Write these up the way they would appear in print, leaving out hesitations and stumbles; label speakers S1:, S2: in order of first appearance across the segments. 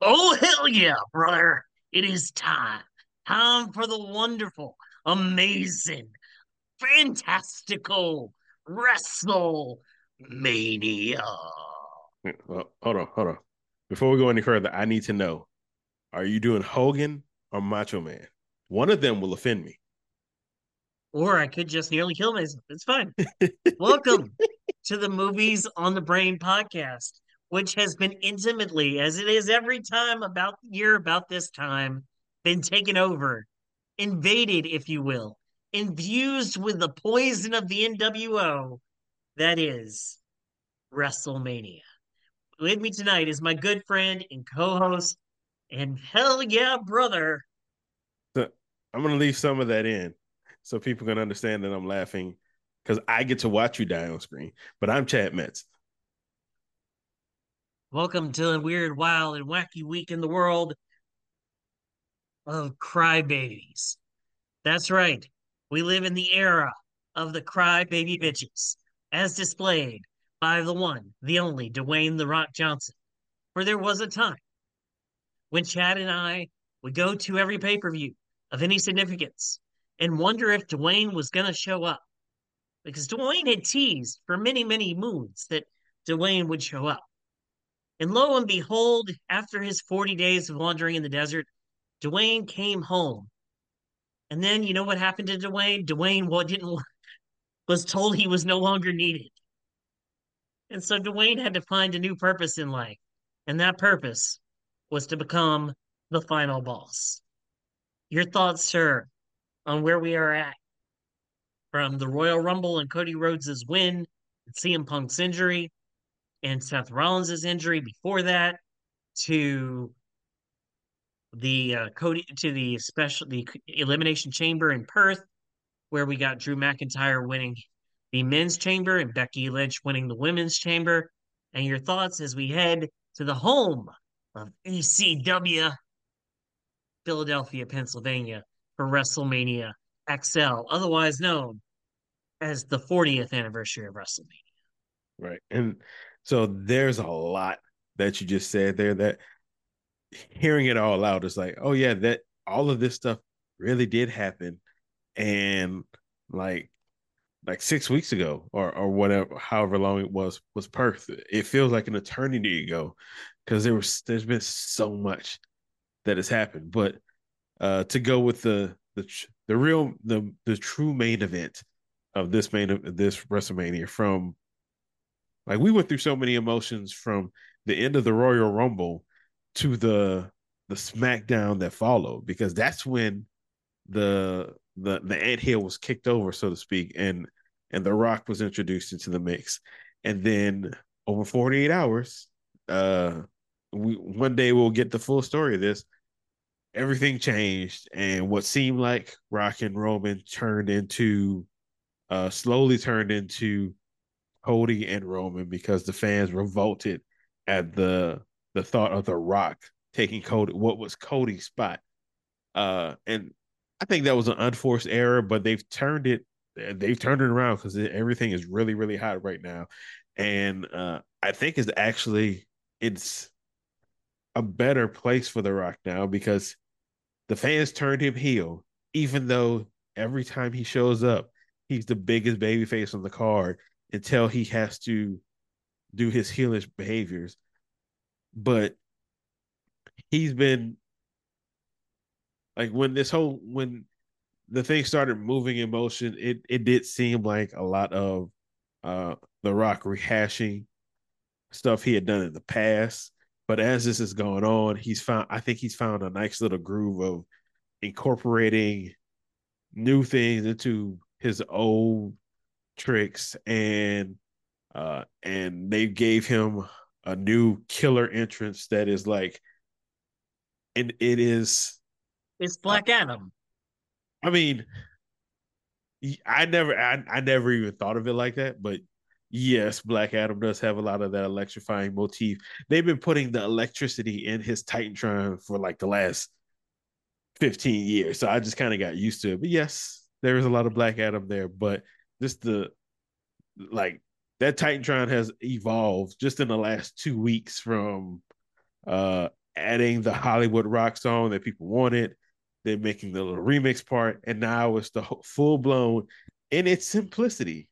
S1: Oh, hell yeah, brother. It is time. Time for the wonderful, amazing, fantastical WrestleMania.
S2: Well, hold on. Before we go any further, I need to know: are you doing Hogan or Macho Man? One of them will offend me.
S1: Or I could just nearly kill myself. It's fine. Welcome to the Movies on the Brain podcast, which has been intimately, as it is every time about year about this time, been taken over, invaded, if you will, infused with the poison of the NWO. That is WrestleMania. With me tonight is my good friend and co-host, and hell yeah, brother.
S2: So I'm gonna leave some of that in so people can understand that I'm laughing because I get to watch you die on screen. But I'm Chad Metz.
S1: Welcome to a weird, wild, and wacky week in the world of crybabies. That's right. We live in the era of the crybaby bitches, as displayed by the one, the only Dwayne The Rock Johnson. For there was a time when Chad and I would go to every pay-per-view of any significance and wonder if Dwayne was going to show up. Because Dwayne had teased for many, many moons that Dwayne would show up. And lo and behold, after his 40 days of wandering in the desert, Dwayne came home. And then you know what happened to Dwayne? Dwayne didn't was told he was no longer needed. And so Dwayne had to find a new purpose in life. And that purpose was to become the final boss. Your thoughts, sir, on where we are at from the Royal Rumble and Cody Rhodes' win, and CM Punk's injury, and Seth Rollins' injury before that, to the Elimination Chamber in Perth, where we got Drew McIntyre winning the men's chamber and Becky Lynch winning the women's chamber. And your thoughts as we head to the home of ECW, Philadelphia, Pennsylvania, for WrestleMania XL, otherwise known as the 40th anniversary of WrestleMania.
S2: Right. And so there's a lot that you just said there that hearing it all out is like, oh yeah, that all of this stuff really did happen. And like 6 weeks ago or whatever, however long it was Perth. It feels like an eternity ago because there's been so much that has happened. But to go with the true main event of this WrestleMania, from like we went through so many emotions from the end of the Royal Rumble to the SmackDown that followed, because that's when the anthill was kicked over, so to speak, and The Rock was introduced into the mix. And then over 48 hours, we one day we'll get the full story of this. Everything changed, and what seemed like Rock and Roman slowly turned into Cody and Roman, because the fans revolted at the thought of The Rock taking what was Cody's spot. And I think that was an unforced error, but they've turned it around because everything is really, really hot right now. And I think it's a better place for The Rock now, because the fans turned him heel, even though every time he shows up, he's the biggest babyface on the card until he has to do his heelish behaviors. But he's been like, when the thing started moving in motion, it did seem like a lot of The Rock rehashing stuff he had done in the past. But as this is going on, I think he's found a nice little groove of incorporating new things into his old tricks, and they gave him a new killer entrance that is like, and it is
S1: It's
S2: uh,
S1: Black Adam.
S2: I mean, I never even thought of it like that, but yes, Black Adam does have a lot of that electrifying motif. They've been putting the electricity in his Titantron for like the last 15 years, so I just kind of got used to it. But yes, there is a lot of Black Adam there, but just the like that Titantron has evolved just in the last 2 weeks from uh adding the Hollywood rock song that people wanted, then making the little remix part, and now it's the full blown in its simplicity.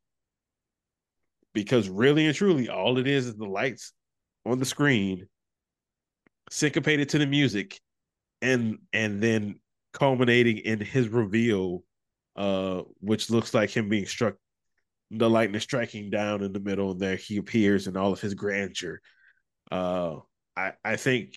S2: Because really and truly, all it is the lights on the screen, syncopated to the music, and then culminating in his reveal, which looks like him being struck, the lightning striking down in the middle, and there he appears in all of his grandeur. Uh, I think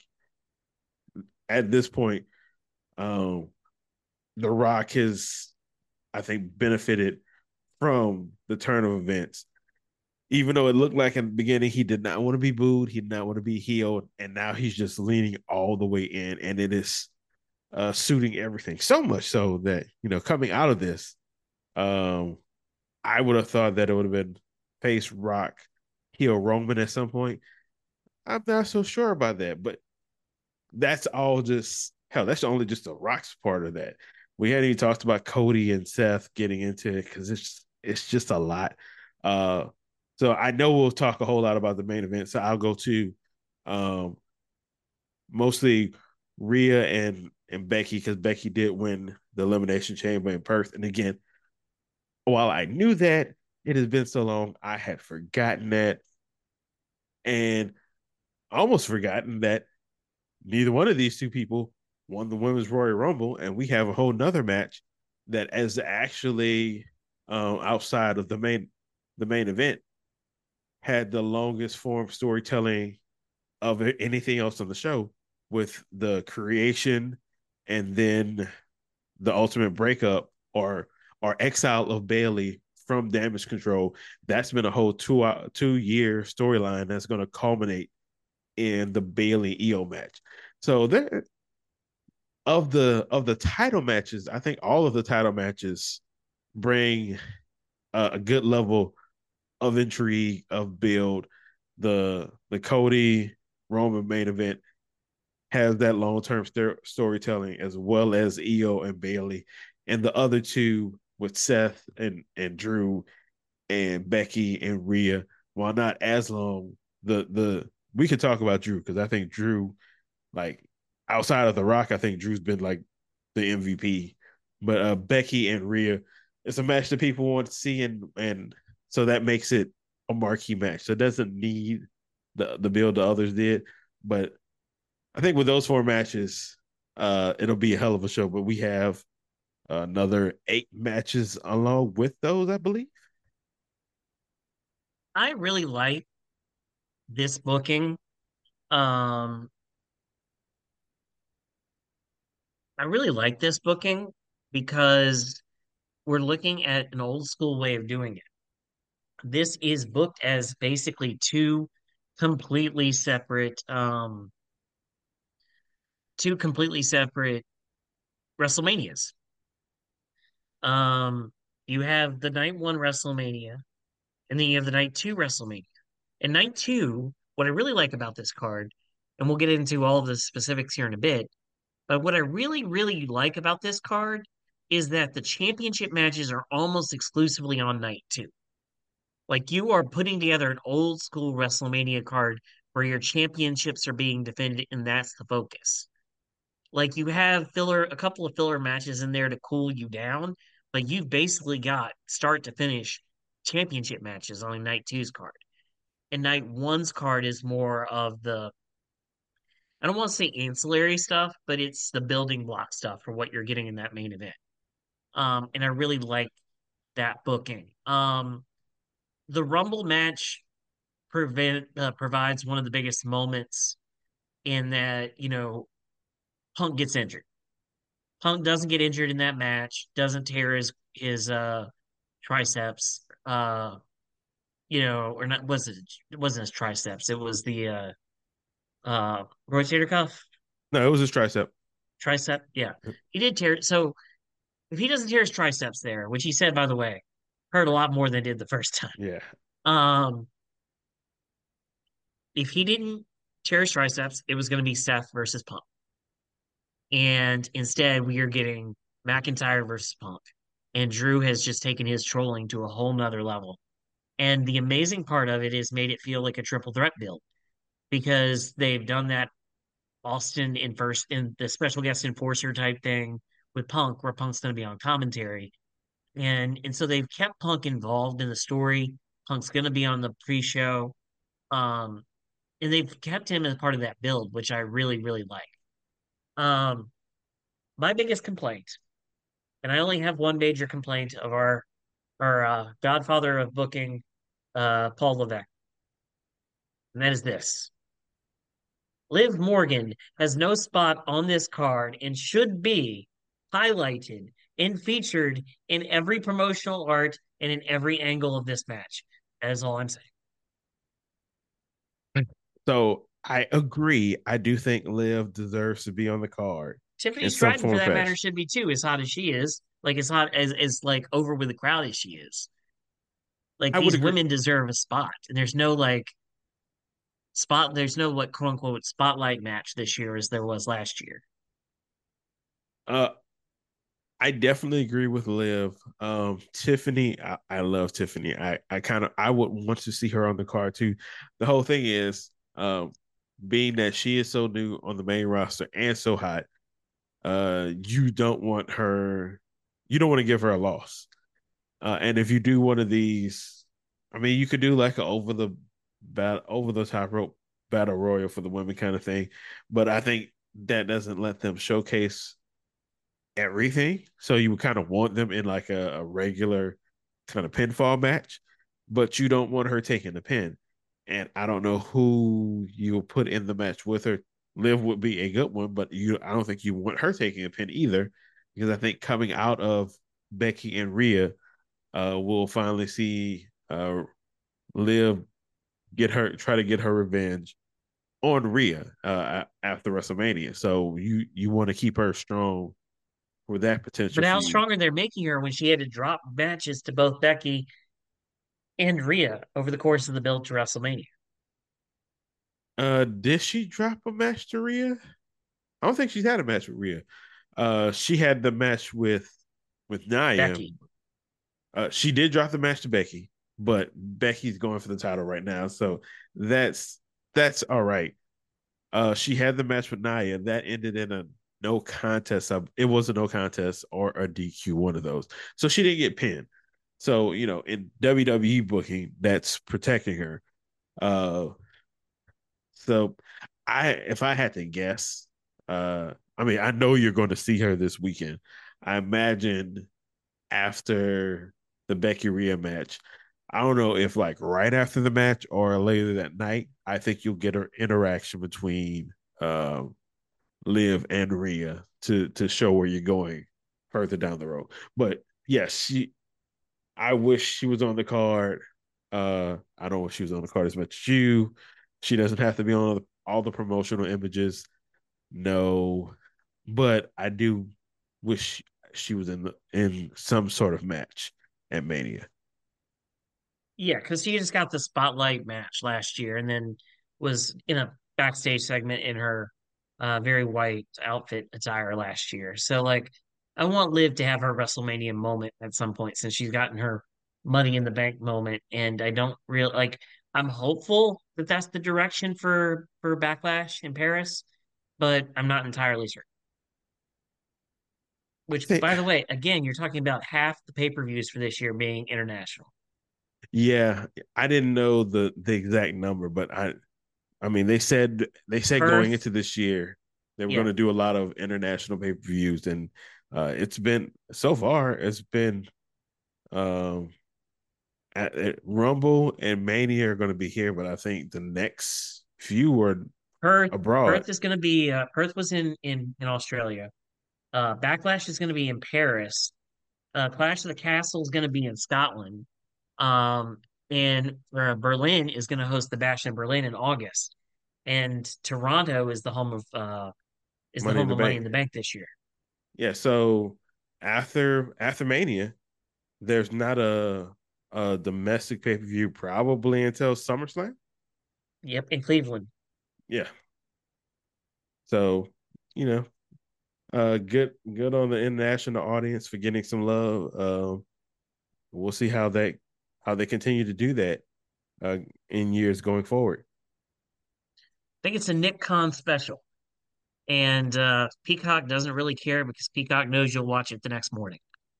S2: at this point, um, The Rock has, I think, benefited from the turn of events. Even though it looked like in the beginning he did not want to be booed, he did not want to be healed, and now he's just leaning all the way in, and it is suiting everything so much so that coming out of this, um, I would have thought that it would have been face Rock, heel Roman at some point. I'm not so sure about that, but that's all just hell. That's only just the Rock's part of that. We hadn't even talked about Cody and Seth getting into it because it's just a lot. Uh, so I know we'll talk a whole lot about the main event. So I'll go to um, mostly Rhea and Becky because Becky did win the Elimination Chamber in Perth. And again, while I knew that, it has been so long, I had forgotten that, and almost forgotten that neither one of these two people won the Women's Royal Rumble, and we have a whole nother match that is actually outside of the main event had the longest form storytelling of anything else on the show, with the creation and then the ultimate breakup or exile of Bayley from Damage Control. That's been a whole 2 year storyline that's going to culminate in the Bayley Io match. So there, of the title matches, I think all of the title matches bring a good level of intrigue, of build. The Cody Roman main event has that long term storytelling, as well as Io and Bayley, and the other two with Seth and Drew and Becky and Rhea. While not as long, the we could talk about Drew because I think Drew, like outside of The Rock, I think Drew's been like the MVP. But Becky and Rhea, it's a match that people want to see, and so that makes it a marquee match. So it doesn't need the build the others did, but I think with those four matches, it'll be a hell of a show. But we have another 8 matches along with those, I believe.
S1: I really like this booking. Um, I really like this booking because we're looking at an old school way of doing it. This is booked as basically completely separate, um, two completely separate WrestleManias. Um, you have the night one WrestleMania, and then you have the night two WrestleMania. And night two, what I really like about this card, and we'll get into all of the specifics here in a bit, but what I really, really like about this card is that the championship matches are almost exclusively on night two. Like you are putting together an old school WrestleMania card where your championships are being defended, and that's the focus. Like you have a couple of filler matches in there to cool you down, but you've basically got start to finish championship matches on night two's card. And night one's card is more of I don't want to say ancillary stuff, but it's the building block stuff for what you're getting in that main event. And I really like that booking. The Rumble match provides one of the biggest moments in that, Punk gets injured. Punk doesn't get injured in that match, doesn't tear his triceps, or not it wasn't his triceps, it was the rotator cuff,
S2: No, it was his tricep.
S1: tricep. Yeah. He did tear it. So if he doesn't tear his triceps there, which he said by the way, hurt a lot more than it did the first time.
S2: Yeah.
S1: Um, if he didn't tear his triceps, it was gonna be Seth versus Punk. And instead, we are getting McIntyre versus Punk. And Drew has just taken his trolling to a whole nother level. And the amazing part of it is made it feel like a triple threat build because they've done that Austin in first in the special guest enforcer type thing with Punk, where Punk's going to be on commentary, and so they've kept Punk involved in the story. Punk's going to be on the pre-show, um, and they've kept him as part of that build, which I really really like. Um, my biggest complaint, and I only have one major complaint of our godfather of booking, Paul Levesque, and that is this. Liv Morgan has no spot on this card and should be highlighted and featured in every promotional art and in every angle of this match. That is all I'm saying.
S2: So I agree. I do think Liv deserves to be on the card
S1: Tiffany
S2: in some
S1: Stratton,
S2: form
S1: for
S2: or
S1: that matter,
S2: fashion.
S1: should be too, as hot as she is. Like as hot as like over with the crowd as she is. Like
S2: I would
S1: these
S2: agree.
S1: women deserve a spot. And there's no what quote unquote spotlight match this year as there was last year.
S2: Uh, I definitely agree with Liv. Tiffany, I love Tiffany. I would want to see her on the card too. The whole thing is, being that she is so new on the main roster and so hot, you don't want her, you don't want to give her a loss. And if you do one of these, I mean, you could do like a over the top rope battle royal for the women kind of thing, but I think that doesn't let them showcase everything. So you would kind of want them in like a regular kind of pinfall match, but you don't want her taking the pin. And I don't know who you'll put in the match with her. Liv would be a good one, but I don't think you want her taking a pin either, because I think coming out of Becky and Rhea, we'll finally see Liv try to get her revenge on Rhea after WrestleMania. So you want to keep her strong for that potential
S1: But how
S2: feud.
S1: stronger they're making her when she had to drop matches to both Becky and Rhea over the course of the build to WrestleMania.
S2: Did she drop a match to Rhea? I don't think she's had a match with Rhea. She had the match with Nia.
S1: Becky.
S2: She did drop the match to Becky, but Becky's going for the title right now, so that's that's all right. She had the match with Nia that ended in a no contest. It was a no contest or a DQ, one of those. So she didn't get pinned. So in WWE booking, that's protecting her. Uh, so if I had to guess, I mean, I know you're going to see her this weekend. I imagine after the Becky Rhea match, I don't know if like right after the match or later that night, I think you'll get an interaction between Liv and Rhea to show where you're going further down the road. But yes, I wish she was on the card. I don't wish she was on the card as much as you. She doesn't have to be on all the promotional images. No, but I do wish she was in some sort of match at Mania.
S1: Yeah, because she just got the spotlight match last year and then was in a backstage segment in her very white outfit attire last year. So like I want Liv to have her WrestleMania moment at some point since she's gotten her money in the bank moment. And I don't really like I'm hopeful that that's the direction for Backlash in Paris, but I'm not entirely sure. Which,
S2: Think,
S1: by the way, again, you're talking about half the pay-per-views for this year being international.
S2: yeah, I didn't know the exact number, but I mean they said going
S1: Perth,
S2: into this year they were going
S1: yeah.
S2: to do a lot of international pay per views, and it's been so far it's been um Rumble and Mania are going to be here, but I think the next few are
S1: Perth,
S2: abroad.
S1: Perth is going to be Perth was in Australia. Backlash is going to be in Paris. Clash of the Castle is going to be in Scotland. Um, and Berlin is going to host the Bash in Berlin in August. And Toronto is the
S2: Money in
S1: home
S2: the
S1: of Money
S2: Bank.
S1: in the Bank this year.
S2: Yeah, so after Mania, there's not a domestic pay per view probably until SummerSlam.
S1: Yep, in Cleveland.
S2: Yeah, so you know, good on the international audience for getting some love. We'll see how they continue to do that uh, in years going forward.
S1: I think it's a Nick Khan special. And Peacock doesn't really care because Peacock knows you'll watch it the next morning.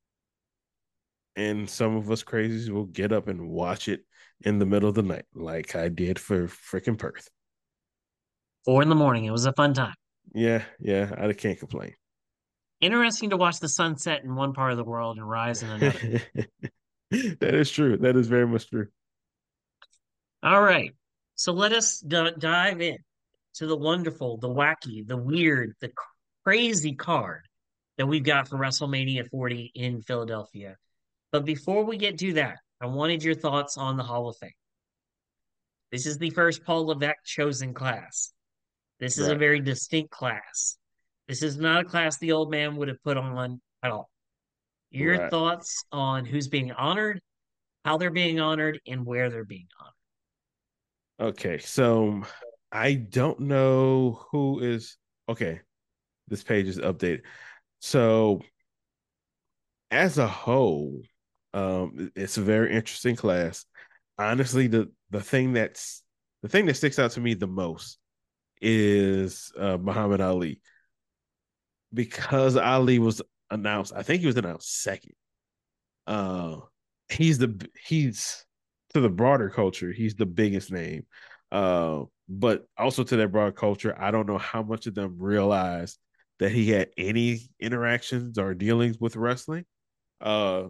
S2: And some of us crazies will get up and watch it in the middle of the night, like I did for freaking Perth.
S1: 4 in the morning. It was a fun time.
S2: Yeah, yeah, I can't complain.
S1: Interesting to watch the sunset in one part of the world and rise in another.
S2: That is true. That is very much true.
S1: All right. So let us dive in to the wonderful, the wacky, the weird, the crazy card that we've got for WrestleMania 40 in Philadelphia. But before we get to that, I wanted your thoughts on the Hall of Fame. This is the first Paul Levesque chosen class. This is a
S2: Right,
S1: very distinct class. This is not a class the old man would have put on at all. Your
S2: right.
S1: thoughts on who's being honored, how they're being honored, and where they're being honored.
S2: Okay, so I don't know who is okay. This page is updated. So as a whole, it's a very interesting class. Honestly, the thing that sticks out to me the most is Muhammad Ali because Ali was announced. I think he was announced second. Uh, he's to the broader culture. He's the biggest name. But also to that broad culture, I don't know how much of them realize that he had any interactions or dealings with wrestling. Uh,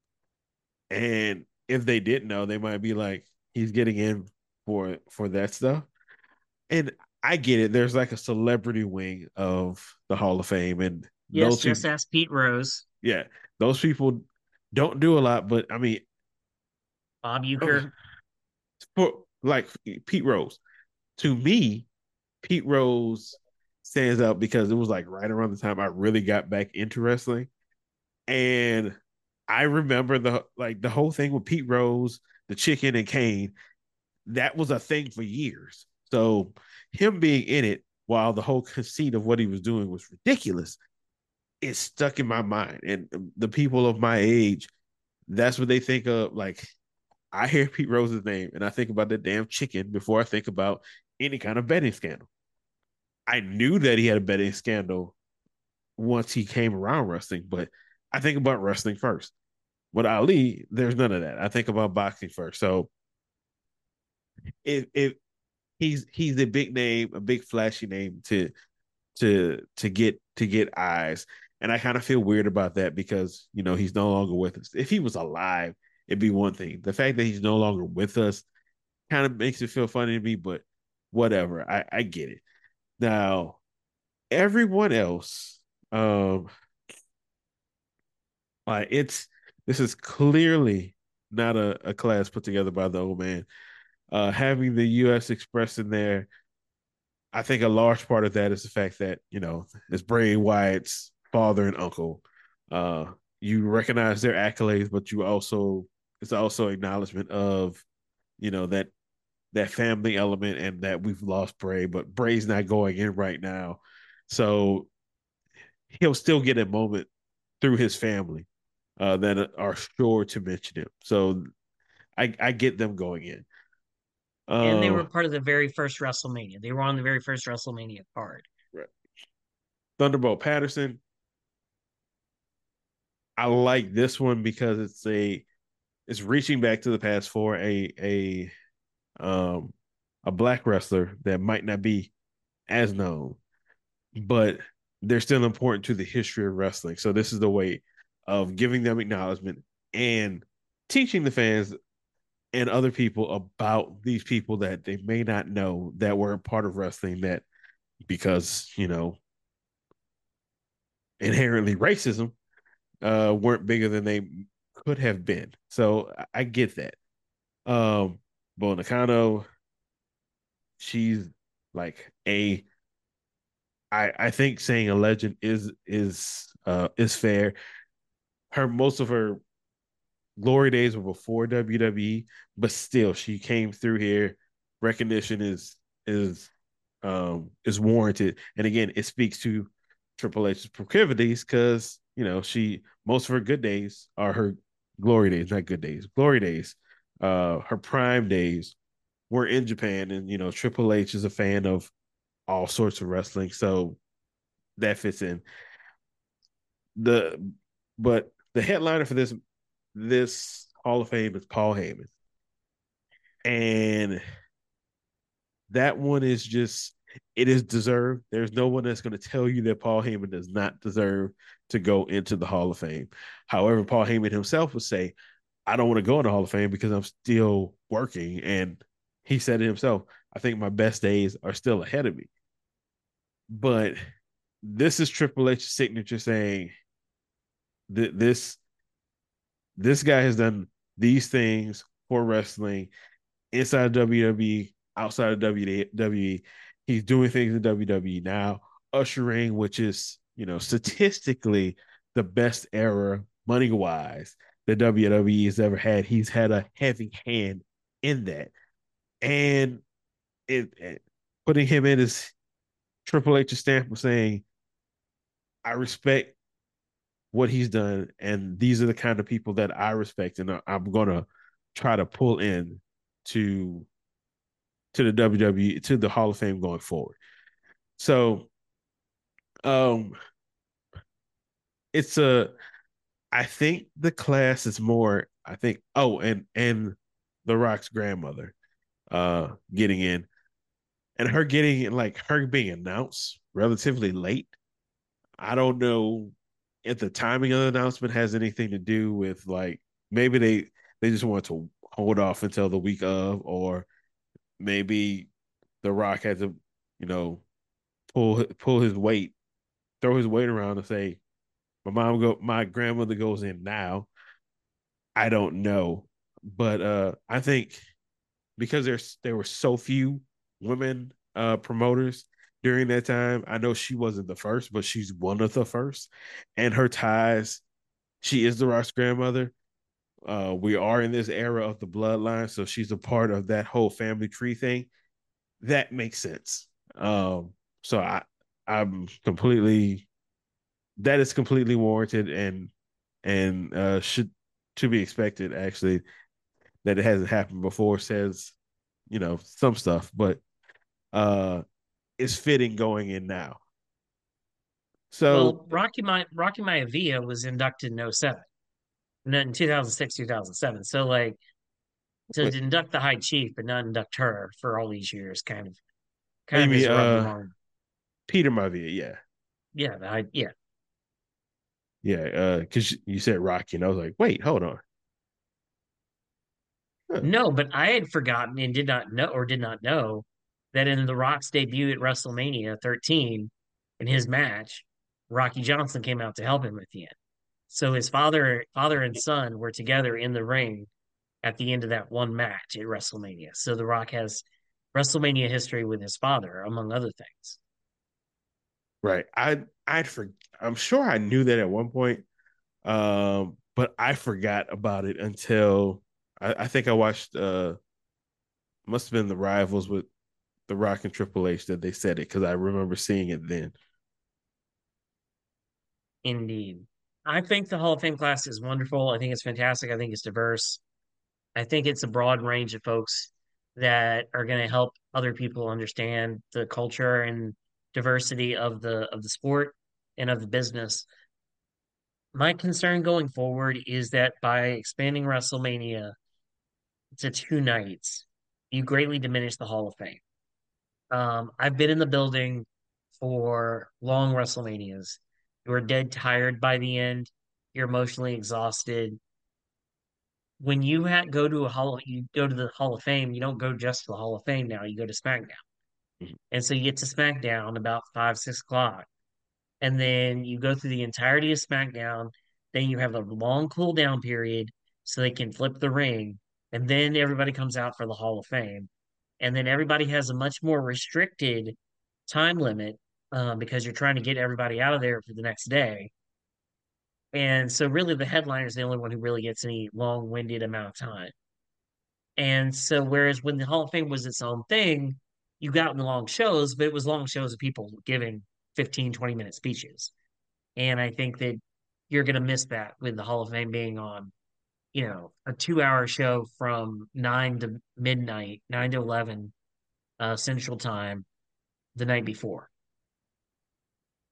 S2: and if they didn't know, they might be like, he's getting in for that stuff. And I get it. There's like a celebrity wing of the Hall of Fame, and
S1: Yes,
S2: those
S1: just
S2: people,
S1: ask Pete Rose,
S2: yeah, those people don't do a lot. But I mean,
S1: Bob Uecker.
S2: for like Pete Rose, to me, Pete Rose stands out because it was like right around the time I really got back into wrestling, and I remember the whole thing with Pete Rose, the Chicken, and Kane. That was a thing for years. So him being in it while the whole conceit of what he was doing was ridiculous, it stuck in my mind. And the people of my age, that's what they think of. Like, I hear Pete Rose's name and I think about the damn chicken before I think about any kind of betting scandal. I knew that he had a betting scandal once he came around wrestling, but I think about wrestling first. With Ali, there's none of that. I think about boxing first. So if he's a big name, a big flashy name to get eyes. And I kind of feel weird about that because, he's no longer with us. If he was alive, it'd be one thing. The fact that he's no longer with us kind of makes it feel funny to me, but whatever. I get it. Now, everyone else, like this is clearly not a class put together by the old man. Having the US Express in there, I think a large part of that is the fact that, it's Bray Wyatt's father and uncle. Uh, you recognize their accolades, but it's also acknowledgement of, that family element and that we've lost Bray, but Bray's not going in right now. So he'll still get a moment through his family that are sure to mention him. So I get them going in.
S1: And they were
S2: Uh,
S1: part of the very first WrestleMania. They were on the very first WrestleMania card.
S2: Thunderbolt Patterson, I like this one because it's reaching back to the past for um a black wrestler that might not be as known, but they're still important to the history of wrestling. So this is the way of giving them acknowledgement and teaching the fans and other people about these people that they may not know that were a part of wrestling that because, inherently racism weren't bigger than they could have been. So I get that. Bo Nakano, she's like I think saying a legend is fair. Most of her glory days were before WWE, but still she came through here. Recognition is warranted. And again, it speaks to Triple H's proclivities because she most of her good days are her glory days, not good days, glory days. Her prime days were in Japan, and Triple H is a fan of all sorts of wrestling. So that fits in. The but the headliner for this Hall of Fame is Paul Heyman, and that one is just it is deserved. There's no one that's going to tell you that Paul Heyman does not deserve to go into the Hall of Fame. However, Paul Heyman himself would say, "I don't want to go in the Hall of Fame because I'm still working," and he said it himself. I think my best days are still ahead of me. But this is Triple H's signature saying that this guy has done these things for wrestling inside WWE, outside of WWE. He's doing things in WWE now, ushering, which is, statistically the best era money wise that WWE has ever had. He's had a heavy hand in that. And it putting him in as Triple H's stamp of saying, I respect what he's done, and these are the kind of people that I respect, and I'm gonna try to pull in to the WWE, to the Hall of Fame going forward. So, um, it's a. I think the class is more. I think. Oh, and The Rock's grandmother, getting in, and her getting like her being announced relatively late. I don't know if the timing of the announcement has anything to do with like maybe they just want to hold off until the week of, or maybe The Rock had to, you know, pull his weight, throw his weight around and say, my grandmother goes in now. I don't know. But I think because there were so few women promoters during that time, I know she wasn't the first, but she's one of the first. And her ties, she is The Rock's grandmother. We are in this era of the bloodline, so she's a part of that whole family tree thing. That makes sense. So I'm completely that is completely warranted and should to be expected. Actually, that it hasn't happened before says some stuff, but uh, it's fitting going in now. So
S1: Well, Rocky Maivia was inducted in '07, in 2006, 2007. So like to
S2: what
S1: induct the High Chief but not induct her for all these years
S2: oh,
S1: kind
S2: you
S1: of
S2: mean
S1: is rubbed the wrong.
S2: Peter Maivia? Yeah,
S1: Yeah, yeah.
S2: yeah. Because you said Rocky, and I was like, wait, hold on. Huh.
S1: No, but I had forgotten and did not know that in The Rock's debut at WrestleMania 13, in his match, Rocky Johnson came out to help him at the end. So his father and son were together in the ring at the end of that one match at WrestleMania. So The Rock has WrestleMania history with his father, among other things.
S2: Right. I'm sure I knew that at one point. But I forgot about it until I think I watched must have been the Rivals with The Rock and Triple H that they said it because I remember seeing it then.
S1: Indeed. I think the Hall of Fame class is wonderful. I think it's fantastic. I think it's diverse. I think it's a broad range of folks that are going to help other people understand the culture and diversity of the sport and of the business. My concern going forward is that by expanding WrestleMania to 2 nights, you greatly diminish the Hall of Fame. I've been in the building for long WrestleManias. You're dead tired by the end. You're emotionally exhausted. When you go to the Hall of Fame, you don't go just to the Hall of Fame now, you go to SmackDown. And so you get to SmackDown about 5, 6 o'clock. And then you go through the entirety of SmackDown. Then you have a long cool down period so they can flip the ring. And then everybody comes out for the Hall of Fame. And then everybody has a much more restricted time limit because you're trying to get everybody out of there for the next day. And so really the headliner is the only one who really gets any long-winded amount of time. And so, whereas when the Hall of Fame was its own thing, you got in the long shows, but it was long shows of people giving 15, 20-minute speeches. And I think that you're going to miss that with the Hall of Fame being on, a 2 hour show from 9 to midnight, 9 to 11 Central Time the night before.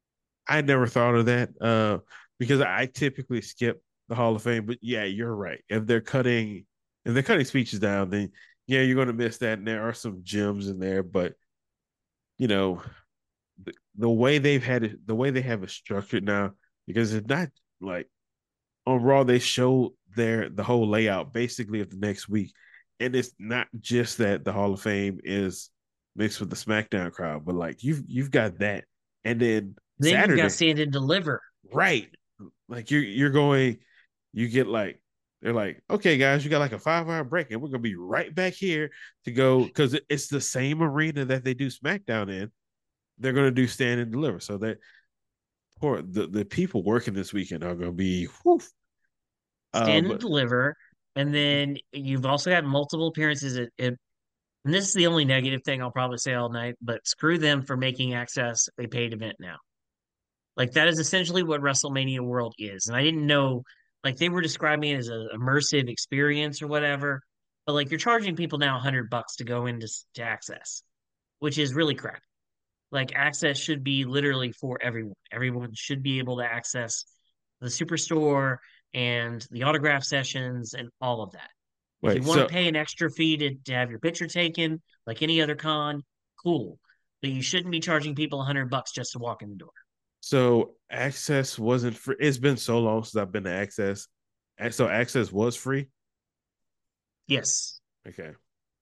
S2: I never thought of that because I typically skip the Hall of Fame. But yeah, you're right. If they're cutting speeches down, then yeah, you're going to miss that. And there are some gems in there, but you know, the way they've had it, the way they have it structured now, because it's not like on Raw they show the whole layout basically of the next week, and it's not just that the Hall of Fame is mixed with the SmackDown crowd, but like you've got that, and then
S1: Then you've got
S2: Saturday,
S1: Stand and Deliver.
S2: right? Like you're going, you get like they're like, okay, guys, you got like a 5 hour break, and we're gonna be right back here to go because it's the same arena that they do SmackDown in. They're gonna do Stand and Deliver, so that poor the people working this weekend are gonna be, whew.
S1: Stand and
S2: But
S1: Deliver. And then you've also got multiple appearances and this is the only negative thing I'll probably say all night, but screw them for making Access a paid event now. Like that is essentially what WrestleMania World is. And I didn't know, like they were describing it as an immersive experience or whatever. But like you're charging people now $100 to go into to Access, which is really crap. Like Access should be literally for everyone. Everyone should be able to access the Superstore and the autograph sessions and all of that. If you
S2: wait,
S1: want to
S2: so
S1: pay an extra fee to have your picture taken, like any other con, cool. But you shouldn't be charging people $100 just to walk in the door.
S2: so Access wasn't free. It's been so long since I've been to Access, and so Access was free.
S1: Yes.
S2: Okay,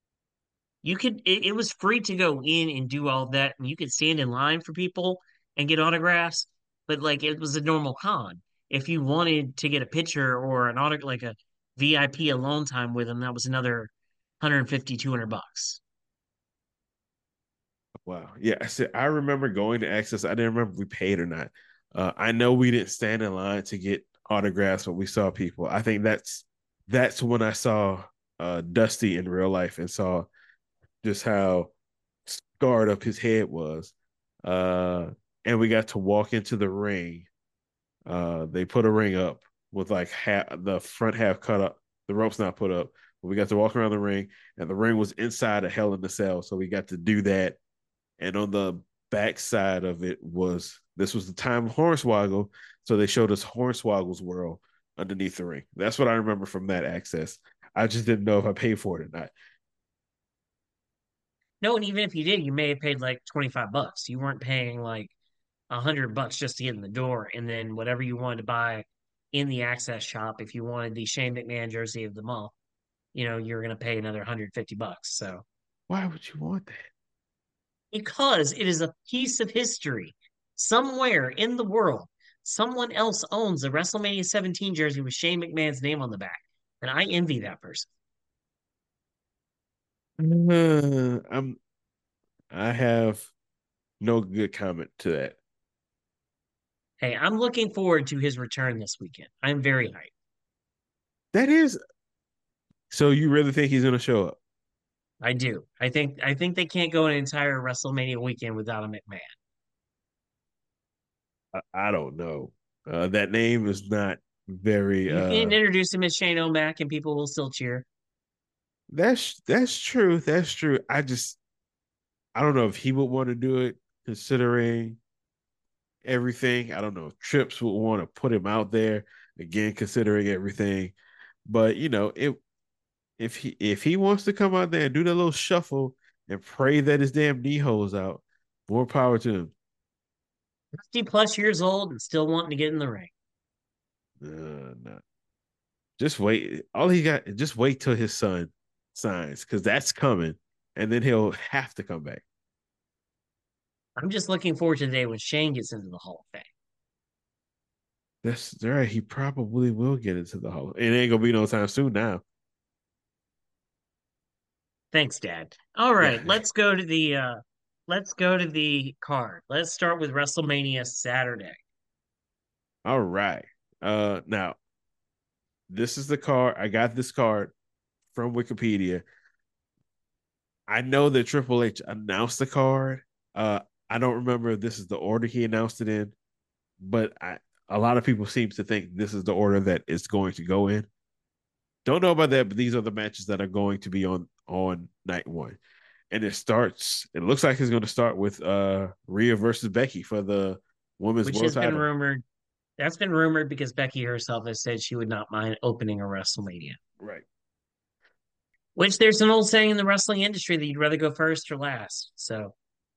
S1: It was free to go in and do all that, and you could stand in line for people and get autographs, but like it was a normal con. If you wanted to get a picture or an auto like a VIP alone time with them, that was another 150, $200.
S2: wow, yeah. I remember going to Access. I didn't remember if we paid or not. I know we didn't stand in line to get autographs, but we saw people. I think that's when I saw Dusty in real life and saw just how scarred up his head was. Uh, and we got to walk into the ring. They put a ring up with like the front half cut up, the rope's not put up. But we got to walk around the ring, and the ring was inside a Hell in the Cell, so we got to do that. And on the back side of it was this was the time of Hornswoggle, so they showed us Hornswoggle's world underneath the ring. That's what I remember from that access. I just didn't know if I paid for it or not.
S1: No, and even if you did, you may have paid like $25. You weren't paying like $100 just to get in the door, and then whatever you wanted to buy in the access shop, if you wanted the Shane McMahon jersey of the month, you're gonna pay another $150. So
S2: Why would you want that?
S1: because it is a piece of history. Somewhere in the world, someone else owns a WrestleMania 17 jersey with Shane McMahon's name on the back. And I envy that person.
S2: I'm. I have no good comment to that.
S1: Hey, I'm looking forward to his return this weekend. I'm very hyped.
S2: That is. So you really think he's gonna show up?
S1: I do. I think they can't go an entire WrestleMania weekend without a McMahon.
S2: I don't know. That name is not very.
S1: You can introduce him as Shane O'Mac and people will still cheer.
S2: That's true. That's true. I don't know if he would want to do it considering everything. I don't know if Trips would want to put him out there again considering everything. But if he wants to come out there and do that little shuffle and pray that his damn knee holds out, more power to him.
S1: 50 plus years old and still wanting to get in the ring.
S2: No. Just wait. All he got, just wait till his son signs because that's coming, and then he'll have to come back.
S1: I'm just looking forward to the day when Shane gets into the Hall of Fame.
S2: That's right. He probably will get into the Hall. It ain't gonna be no time soon now.
S1: Thanks, Dad. All
S2: Yeah.
S1: right, let's go to the card. Let's start with WrestleMania Saturday.
S2: All right. Now this is the card. I got this card from Wikipedia. I know that Triple H announced the card. Uh, I don't remember if this is the order he announced it in, but a lot of people seem to think this is the order that it's going to go in. Don't know about that, but these are the matches that are going to be on night one. And it looks like it's going to start with Rhea versus Becky for the women's
S1: which
S2: world
S1: has been
S2: title.
S1: rumored. That's been rumored because Becky herself has said she would not mind opening a WrestleMania.
S2: Right.
S1: Which there's an old saying in the wrestling industry that you'd rather go first or last. So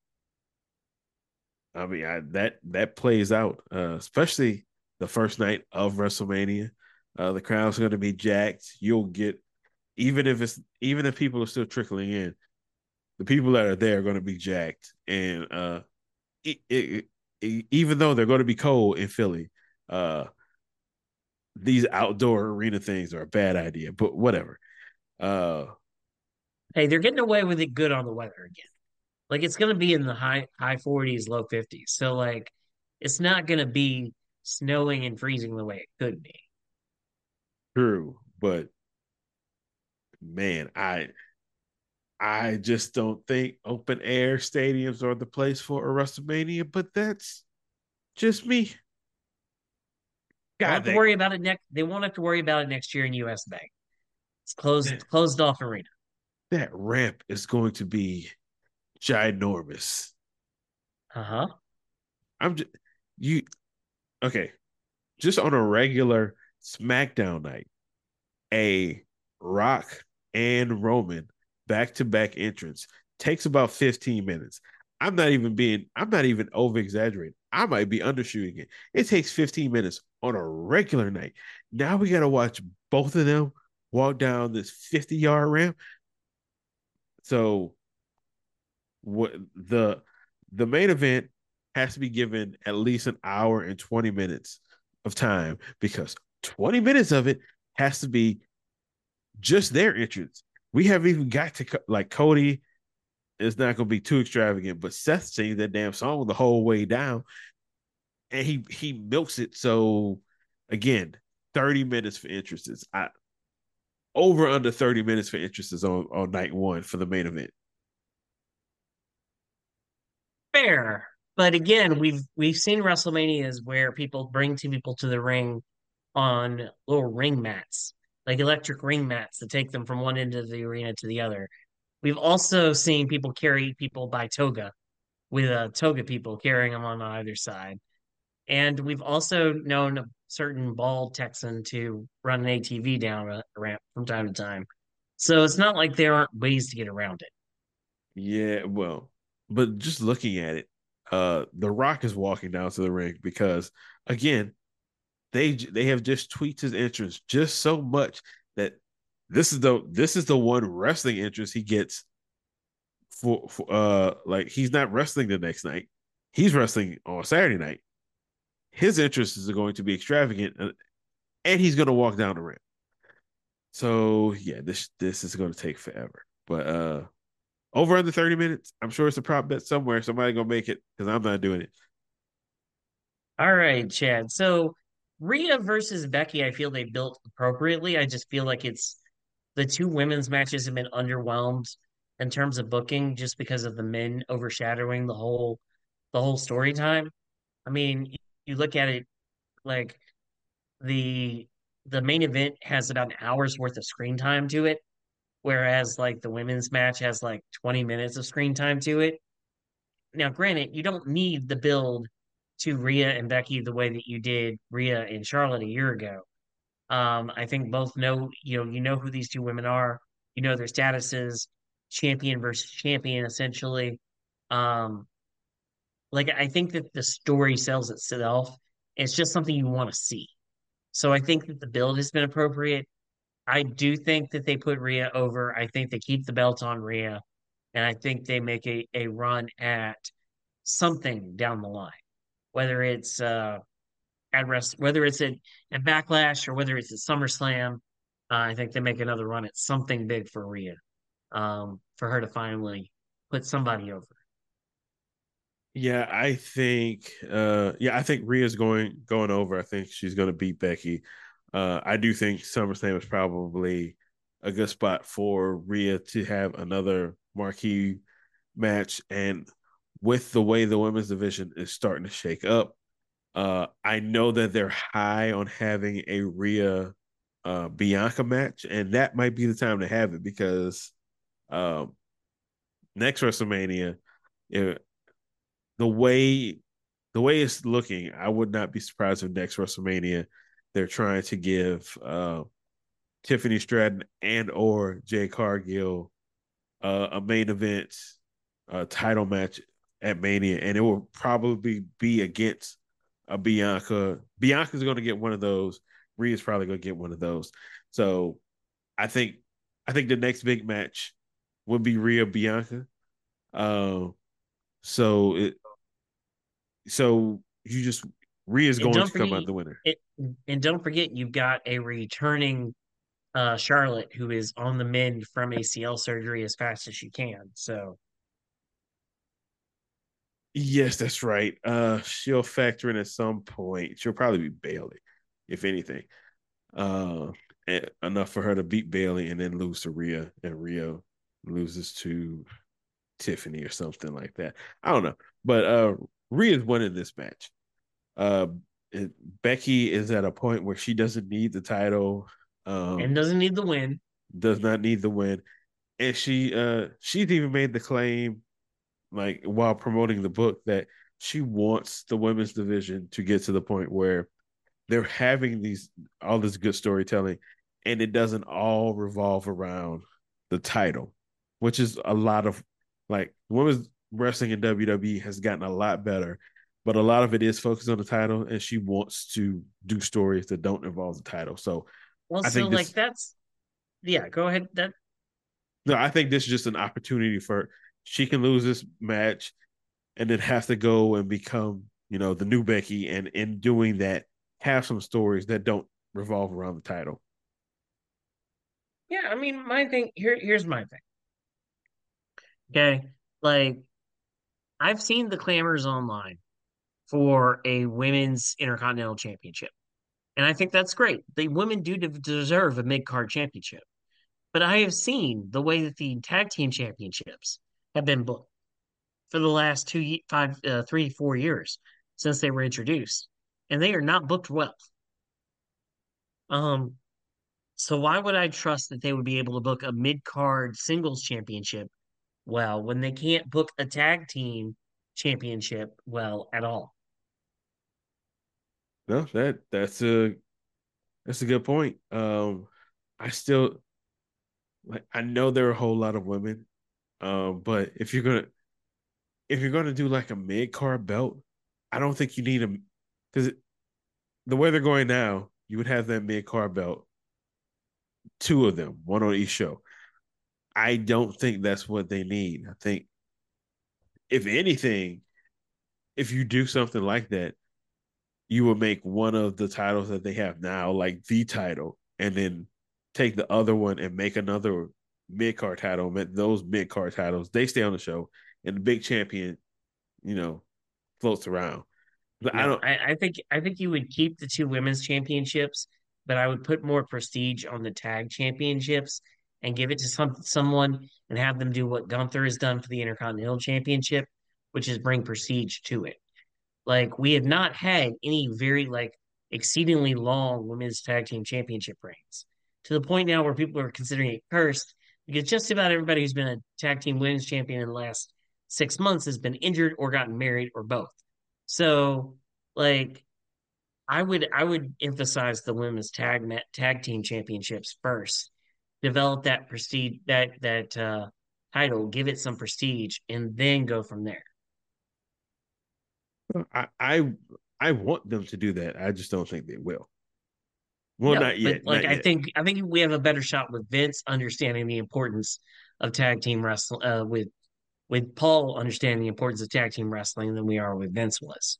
S2: I mean, that plays out, especially the first night of WrestleMania. The crowd's going to be jacked. You'll get even if people are still trickling in, the people that are there are going to be jacked, and it, it, even though they're going to be cold in Philly, uh, these outdoor arena things are a bad idea. But whatever. Uh,
S1: hey, they're getting away with it good on the weather again. Like it's gonna be in the high 40s, low 50s. So like it's not gonna be snowing and freezing the way it could be.
S2: true, but man, I just don't think open air stadiums are the place for a WrestleMania. But that's just me.
S1: They'll
S2: God,
S1: have to worry about it next. They won't have to worry about it next year in US Bank. It's closed off arena.
S2: that ramp is going to be ginormous.
S1: Uh-huh.
S2: I'm just you okay. Just on a regular SmackDown night, a Rock and Roman back to back entrance takes about 15 minutes. I'm not even over exaggerating. I might be undershooting it. It takes 15 minutes on a regular night. Now we got to watch both of them walk down this 50-yard ramp. So what the main event has to be given at least an hour and 20 minutes of time because 20 minutes of it has to be just their entrance. We haven't even got to like Cody is not going to be too extravagant, but Seth sings that damn song the whole way down, and he milks it. So again, 30 minutes for entrances. Over under 30 minutes for entrances on night one for the main event.
S1: Fair. But again, we've seen WrestleManias where people bring two people to the ring on little ring mats, like electric ring mats to take them from one end of the arena to the other. We've also seen people carry people by toga with toga people carrying them on either side. And we've also known a certain bald Texan to run an ATV down a ramp from time to time. So it's not like there aren't ways to get around it.
S2: Yeah, well, but just looking at it, The Rock is walking down to the ring because again, they have just tweaked his entrance just so much that this is the one wrestling entrance he gets for like he's not wrestling the next night. He's wrestling on Saturday night. His interests are going to be extravagant, and he's going to walk down the ramp. So yeah, this is going to take forever. But over under 30 minutes, I'm sure it's a prop bet somewhere. Somebody gonna make it because I'm not doing it.
S1: All right, Chad. So Rhea versus Becky, I feel they built appropriately. I just feel like it's the two women's matches have been underwhelmed in terms of booking just because of the men overshadowing the whole story time. I mean, you look at it like the the main event has about an hour's worth of screen time to it, whereas like the women's match has like 20 minutes of screen time to it. Now, granted, you don't need the build to Rhea and Becky the way that you did Rhea and Charlotte a year ago. I think both know, you know who these two women are, you know their statuses, champion versus champion, essentially. Um, like I think that the story sells itself. It's just something you want to see. So I think that the build has been appropriate. I do think that they put Rhea over. I think they keep the belt on Rhea, and I think they make a run at something down the line, whether it's whether it's at Backlash or whether it's at SummerSlam. I think they make another run at something big for Rhea, for her to finally put somebody over.
S2: I think Rhea's going over. I think she's gonna beat Becky. I do think SummerSlam is probably a good spot for Rhea to have another marquee match. And with the way the women's division is starting to shake up, I know that they're high on having a Rhea Bianca match, and that might be the time to have it because next WrestleMania, uh, the way the way it's looking, I would not be surprised if next WrestleMania they're trying to give Tiffany Stratton and or Jay Cargill a main event title match at Mania, and it will probably be against a Bianca. Bianca's going to get one of those. Rhea's probably going to get one of those. So I think I think the next big match would be Rhea Bianca. Uh, so it so you just Rhea's
S1: And
S2: going
S1: don't
S2: to come
S1: forget
S2: out the winner.
S1: it, and don't forget you've got a returning Charlotte who is on the mend from ACL surgery as fast as she can. So
S2: Yes, that's right. She'll factor in at some point. She'll probably be Bailey, if anything. Uh, enough for her to beat Bailey and then lose to Rhea, and Rhea loses to Tiffany or something like that. I don't know, but Rhea's winning this match. Uh, it, Becky is at a point where she doesn't need the title.
S1: and
S2: Um,
S1: doesn't need the win.
S2: does not need the win, and she's even made the claim, like while promoting the book, that she wants the women's division to get to the point where they're having these all this good storytelling, and it doesn't all revolve around the title, which is a lot of, like, women's wrestling in WWE has gotten a lot better, but a lot of it is focused on the title, and she wants to do stories that don't involve the title. So I
S1: Also,
S2: think
S1: like
S2: this
S1: that's yeah, go ahead. That
S2: no, I think this is just an opportunity for she can lose this match and then have to go and become, the new Becky, and in doing that, have some stories that don't revolve around the title.
S1: yeah, I mean my thing here's my thing. Okay. Like I've seen the clamors online for a women's intercontinental championship. And I think that's great. The women do deserve a mid-card championship. But I have seen the way that the tag team championships have been booked for the last 3, 4 years since they were introduced, and they are not booked well. Um, so why would I trust that they would be able to book a mid-card singles championship well when they can't book a tag team championship well at all?
S2: No, that's a good point. I still, like, I know there are a whole lot of women, but if you're gonna do like a mid card belt, I don't think you need a, because the way they're going now, you would have that mid card belt, two of them, one on each show. I don't think that's what they need. I think, if anything, if you do something like that, you would make one of the titles that they have now like the title, and then take the other one and make another mid card title. Those mid card titles, they stay on the show, and the big champion, you know, floats around. But I
S1: No,
S2: don't.
S1: I think you would keep the two women's championships, but I would put more prestige on the tag championships and give it to someone and have them do what Gunther has done for the Intercontinental Championship, which is bring prestige to it. Like we have not had any very like exceedingly long women's tag team championship reigns to the point now where people are considering it cursed because just about everybody who's been a tag team women's champion in the last 6 months has been injured or gotten married or both. So like I would emphasize the women's tag team championships first. Develop that prestige that title, give it some prestige, and then go from there.
S2: I want them to do that. I just don't think they will. Well,
S1: No,
S2: not
S1: but
S2: yet.
S1: like
S2: Not yet.
S1: I think we have a better shot with Vince understanding the importance of tag team wrestling with Paul understanding the importance of tag team wrestling than we are with Vince was.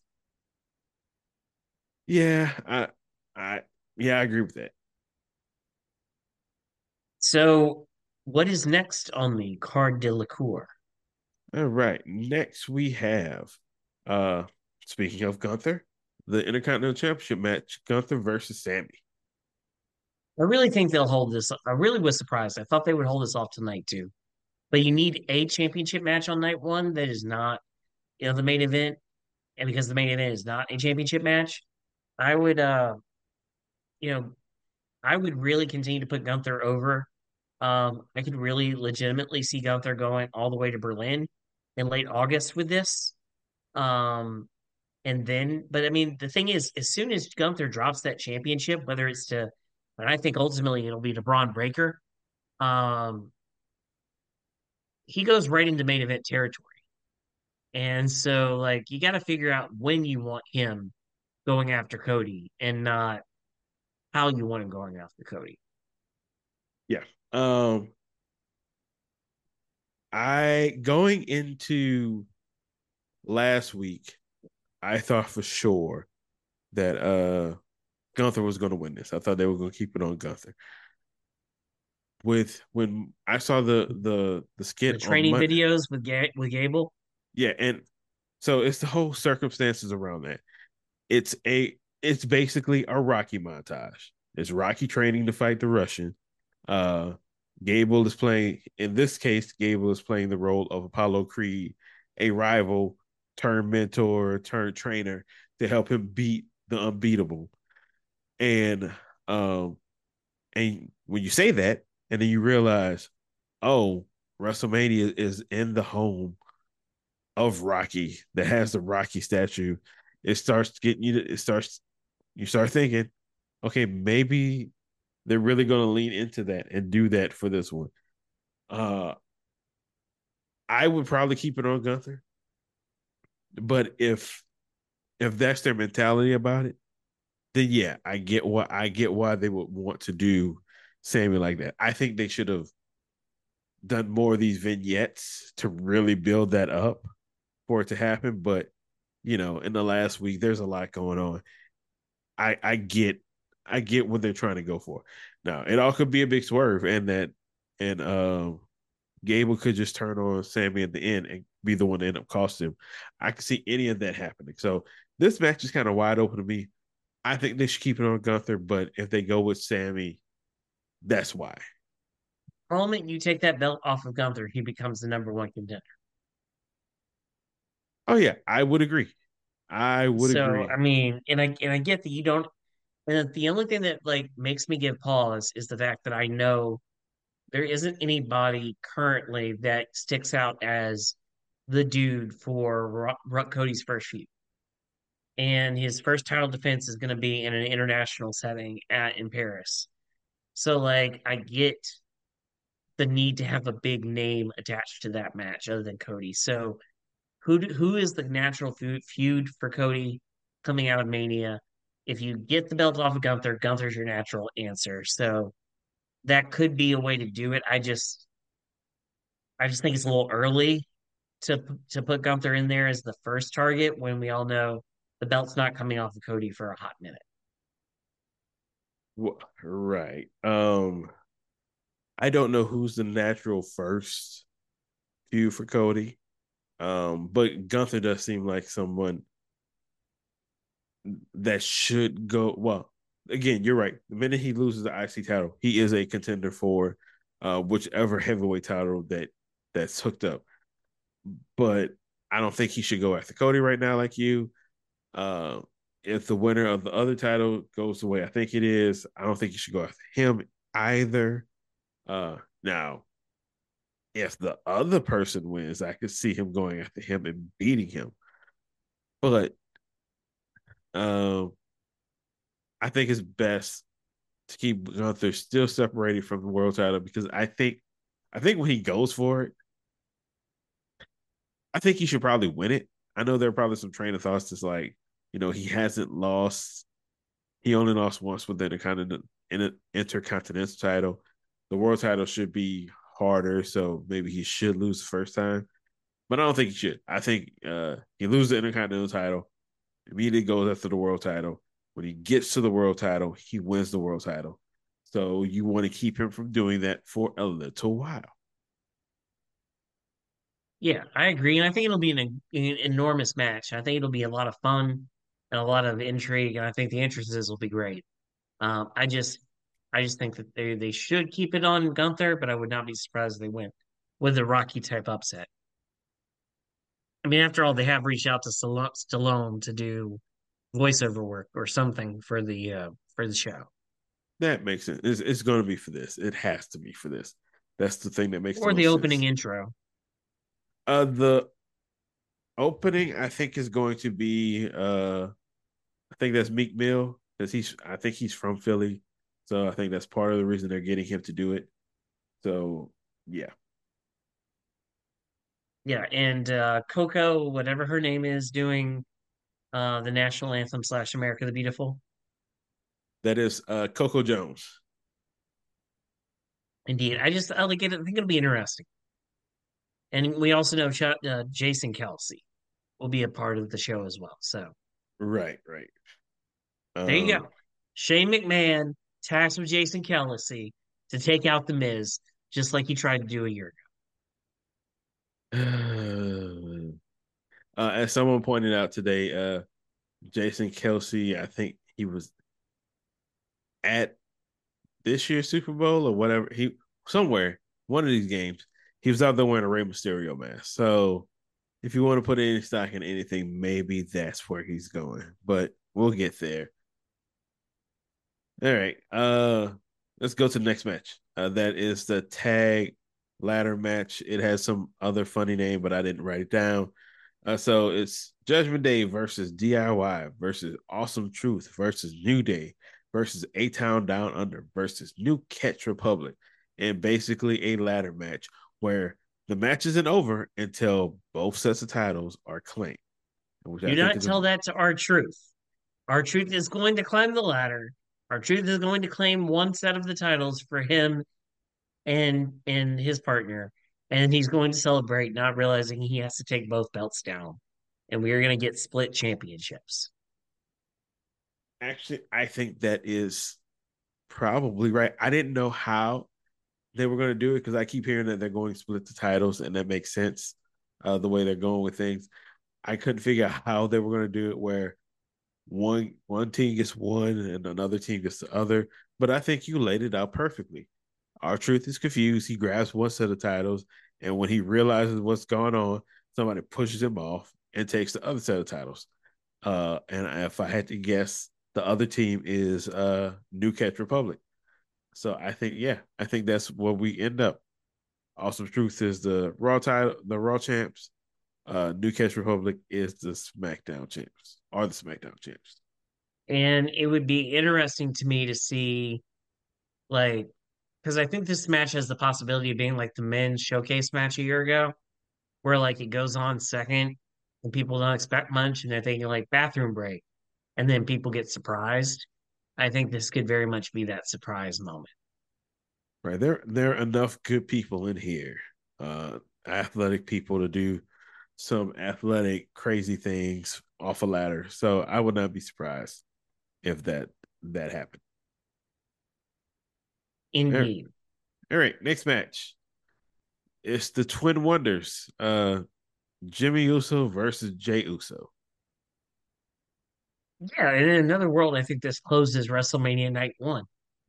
S2: Yeah, I, yeah, I agree with that.
S1: So what is next on the card de la cour?
S2: All right. Next we have, uh, speaking of Gunther, the Intercontinental Championship match, Gunther versus Sammy.
S1: I really think they'll hold this. I really was surprised. I thought they would hold this off tonight too. But you need a championship match on night one that is not, the main event. And because the main event is not a championship match, I would you know, I would really continue to put Gunther over. I could really legitimately see Gunther going all the way to Berlin in late August with this. Um, And then, but I mean, the thing is, as soon as Gunther drops that championship, whether it's to, and I think ultimately it'll be to Braun Breaker, um, he goes right into main event territory. And so, like, you got to figure out when you want him going after Cody and not how you want him going after Cody.
S2: Yeah. I going into last week, I thought for sure that Gunther was going to win this. I thought they were going to keep it on Gunther. With when I saw the
S1: The
S2: skit on
S1: training
S2: Monday,
S1: videos with Gable.
S2: yeah, and so it's the whole circumstances around that. It's basically a Rocky montage. It's Rocky training to fight the Russian. Uh, Gable is playing in this case. Gable is playing the role of Apollo Creed, a rival turned mentor turned trainer to help him beat the unbeatable. And um, and when you say that, and then you realize, oh, WrestleMania is in the home of Rocky that has the Rocky statue. It starts getting you. It starts. You start thinking, okay, maybe they're really going to lean into that and do that for this one. Uh, I would probably keep it on Gunther, but if that's their mentality about it, then yeah, I get why they would want to do Sammy like that. I think they should have done more of these vignettes to really build that up for it to happen. But in the last week, there's a lot going on. I I get I get what they're trying to go for. Now it all could be a big swerve, and Gable could just turn on Sammy at the end and be the one to end up costing him. I can see any of that happening. So this match is kind of wide open to me. I think they should keep it on Gunther, but if they go with Sammy, that's why.
S1: The moment you take that belt off of Gunther, he becomes the number one contender.
S2: Oh yeah, I would agree. I would
S1: So I
S2: agree.
S1: mean, and I get that you don't. And the only thing that like makes me give pause is the fact that I know there isn't anybody currently that sticks out as the dude for Cody's first feud. And his first title defense is going to be in an international setting in Paris. So like I get the need to have a big name attached to that match other than Cody. So who is the natural feud for Cody coming out of Mania? If you get the belt off of Gunther, Gunther's your natural answer. So that could be a way to do it. I just think it's a little early to put Gunther in there as the first target when we all know the belt's not coming off of Cody for a hot minute.
S2: Right. I don't know who's the natural first feud for Cody. But Gunther does seem like someone that should go. Well, again, you're right. The minute he loses the IC title, he is a contender for whichever heavyweight title that's hooked up. But I don't think he should go after Cody right now, like you. Uh, if the winner of the other title goes the way I think it is, I don't think you should go after him either. Now, if the other person wins, I could see him going after him and beating him. But um, I think it's best to keep Gunther still separated from the world title because I think when he goes for it, I think he should probably win it. I know there are probably some train of thoughts that's like, he hasn't lost. He only lost once within a kind of in an intercontinental title. The world title should be harder, so maybe he should lose the first time. But I don't think he should. I think he loses the intercontinental title, immediately goes after the world title. When he gets to the world title, he wins the world title. So you want to keep him from doing that for a little while.
S1: Yeah, I agree, and I think it'll be an enormous match. I think it'll be a lot of fun and a lot of intrigue, and I think the entrances will be great. Um, I just, I just think that they should keep it on Gunther, but I would not be surprised if they went with a Rocky type upset. I mean, after all, they have reached out to Stallone to do voiceover work or something for the show
S2: That makes sense. It's going to be for this. It has to be for this. That's the thing that makes the
S1: or the
S2: most
S1: opening
S2: sense.
S1: intro.
S2: The Opening, I think, is going to be I think that's Meek Mill because I think he's from Philly. So I think that's part of the reason they're getting him to do it. So yeah.
S1: Yeah, and Coco, whatever her name is, doing the national anthem slash America the Beautiful.
S2: That is Coco Jones.
S1: Indeed, I like it. I think it'll be interesting. And we also know Jason Kelsey will be a part of the show as well. So
S2: Right, right.
S1: there you
S2: Um
S1: go. Shane McMahon tasked with Jason Kelsey to take out the Miz, just like he tried to do a year
S2: as someone pointed out today, Jason Kelsey, I think he was at this year's Super Bowl or whatever. He somewhere, one of these games, he was out there wearing a Rey Mysterio mask. So if you want to put any stock in anything, maybe that's where he's going. But we'll get there. All right. Let's go to the next match. That is the tag ladder match. It has some other funny name, but I didn't write it down. So it's Judgment Day versus DIY versus Awesome Truth versus New Day versus A Town Down Under versus New Catch Republic, and basically a ladder match where the match isn't over until both sets of titles are claimed, which I
S1: Do
S2: think
S1: not
S2: is a
S1: tell that to R-Truth. R-Truth is going to climb the ladder. R-Truth is going to claim one set of the titles for him and his partner, and he's going to celebrate, not realizing he has to take both belts down, and we are going to get split championships.
S2: actually I think that is probably right. I didn't know how they were going to do it because I keep hearing that they're going to split the titles, and that makes sense. The way they're going with things, I couldn't figure out how they were going to do it, where one team gets one and another team gets the other. But I think you laid it out perfectly. R-Truth is confused. He grabs one set of titles, and when he realizes what's going on, somebody pushes him off and takes the other set of titles. And if I had to guess, the other team is New Catch Republic. So I think, yeah, I think that's where we end up. Awesome Truth is the Raw title, the Raw champs. New Catch Republic is the SmackDown champs, or the SmackDown champs.
S1: And it would be interesting to me to see, like, because I think this match has the possibility of being like the men's showcase match a year ago, where like it goes on second and people don't expect much and they're thinking like bathroom break, and then people get surprised. I think this could very much be that surprise moment.
S2: Right, there are enough good people in here, athletic people to do some athletic crazy things off a ladder. So I would not be surprised if that happened. All right,
S1: Indeed.
S2: all right, next match. It's the Twin Wonders, Jimmy Uso versus Jay Uso.
S1: Yeah, and in another world, I think this closes WrestleMania night one.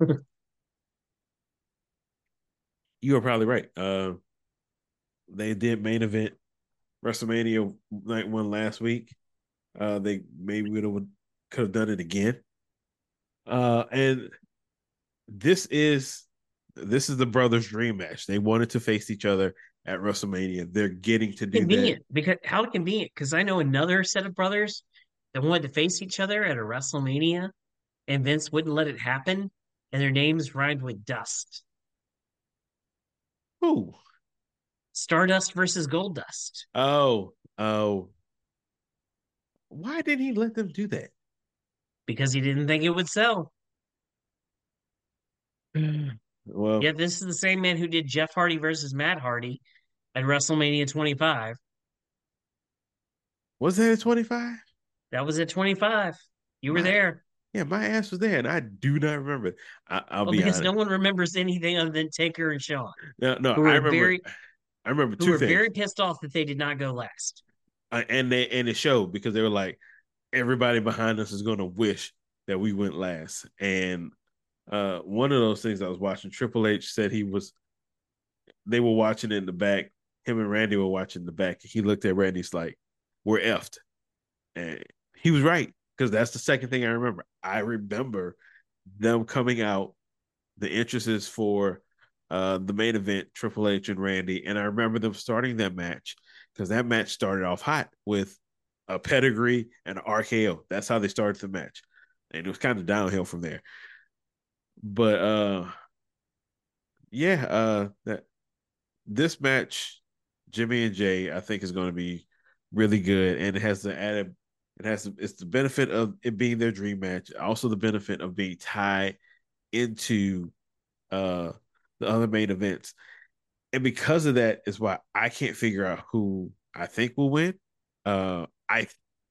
S2: You are probably right. They did main event WrestleMania night one last week. They maybe would could have done it again. And this is this is the brothers' dream match. They wanted to face each other at WrestleMania. They're getting to do that.
S1: Convenient, because how convenient, because I know another set of brothers that wanted to face each other at a WrestleMania, and Vince wouldn't let it happen, and their names rhymed with dust.
S2: Ooh.
S1: Stardust versus Goldust.
S2: Oh. Why didn't he let them do that?
S1: Because he didn't think it would sell.
S2: Well,
S1: Yet this is the same man who did Jeff Hardy versus Matt Hardy at WrestleMania 25.
S2: was that at 25?
S1: That was at 25. You were
S2: My
S1: there.
S2: yeah, my ass was there, and I do not remember. I'll
S1: Well,
S2: be
S1: because
S2: honest.
S1: no one remembers anything other than Taker and Shawn,
S2: No,
S1: who
S2: I
S1: were
S2: remember.
S1: very
S2: I remember
S1: who
S2: two
S1: were
S2: things,
S1: very pissed off that they did not go last.
S2: and it showed because they were like, everybody behind us is going to wish that we went last. And one of those things I was watching, Triple H said they were watching in the back. Him and Randy were watching in the back. He looked at Randy's like, "We're effed," and he was right because that's the second thing I remember. I remember them coming out, the entrances for the main event, Triple H and Randy, and I remember them starting that match because that match started off hot with a pedigree and an RKO. That's how they started the match, and it was kind of downhill from there. But yeah, that this match, Jimmy and Jay, I think is going to be really good, and it has the added, it's the benefit of it being their dream match, also the benefit of being tied into uh the other main events, and because of that is why I can't figure out who I think will win. I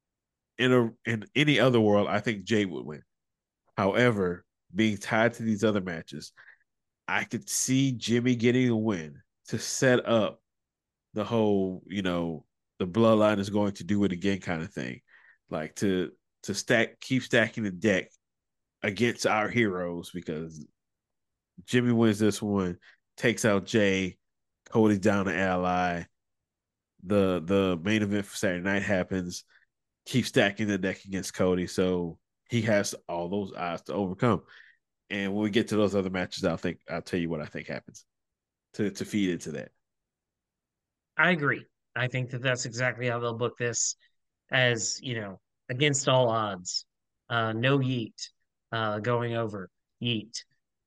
S2: in any other world, I think Jay would win. However, being tied to these other matches, I could see Jimmy getting a win to set up the whole, the bloodline is going to do it again kind of thing. Like keep stacking the deck against our heroes because Jimmy wins this one, takes out Jay, Cody down to ally. The main event for Saturday night happens, keep stacking the deck against Cody. So he has all those odds to overcome. And when we get to those other matches, I'll tell you what I think happens to feed into that.
S1: I agree. I think that that's exactly how they'll book this, as against all odds. No yeet, going over yeet.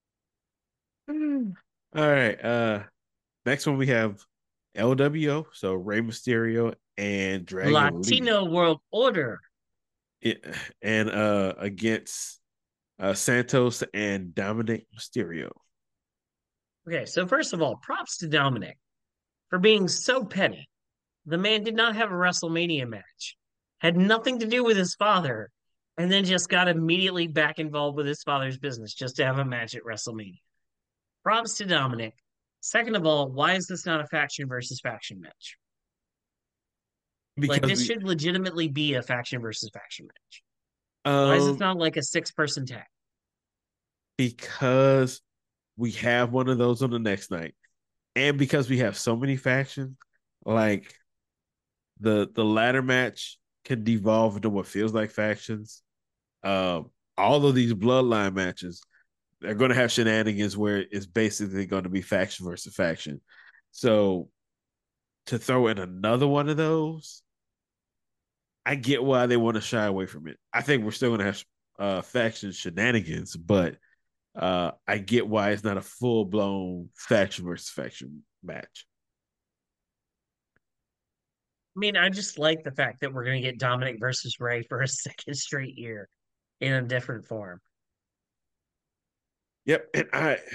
S2: All right. Next one we have LWO, so Rey Mysterio and Dragon Lee.
S1: Latino World Order.
S2: It, and against Santos and Dominic Mysterio.
S1: Okay, so first of all, props to Dominic for being so petty. The man did not have a WrestleMania match, had nothing to do with his father, and then just got immediately back involved with his father's business just to have a match at WrestleMania. Props to Dominic. Second of all, why is this not a faction versus faction match? Like,
S2: Because
S1: this
S2: we
S1: should legitimately be a faction versus faction match. Why is this
S2: um
S1: not like a six-person tag?
S2: because we have one of those on the next night, and because we have so many factions, like the ladder match can devolve into what feels like factions. All of these bloodline matches, they're going to have shenanigans where it's basically going to be faction versus faction. So to throw in another one of those, I get why they want to shy away from it. I think we're still going to have faction shenanigans, but I get why it's not a full blown faction versus faction match.
S1: I mean, I just like the fact that we're going to get Dominic versus Ray for a second straight year in a different form.
S2: Yep, and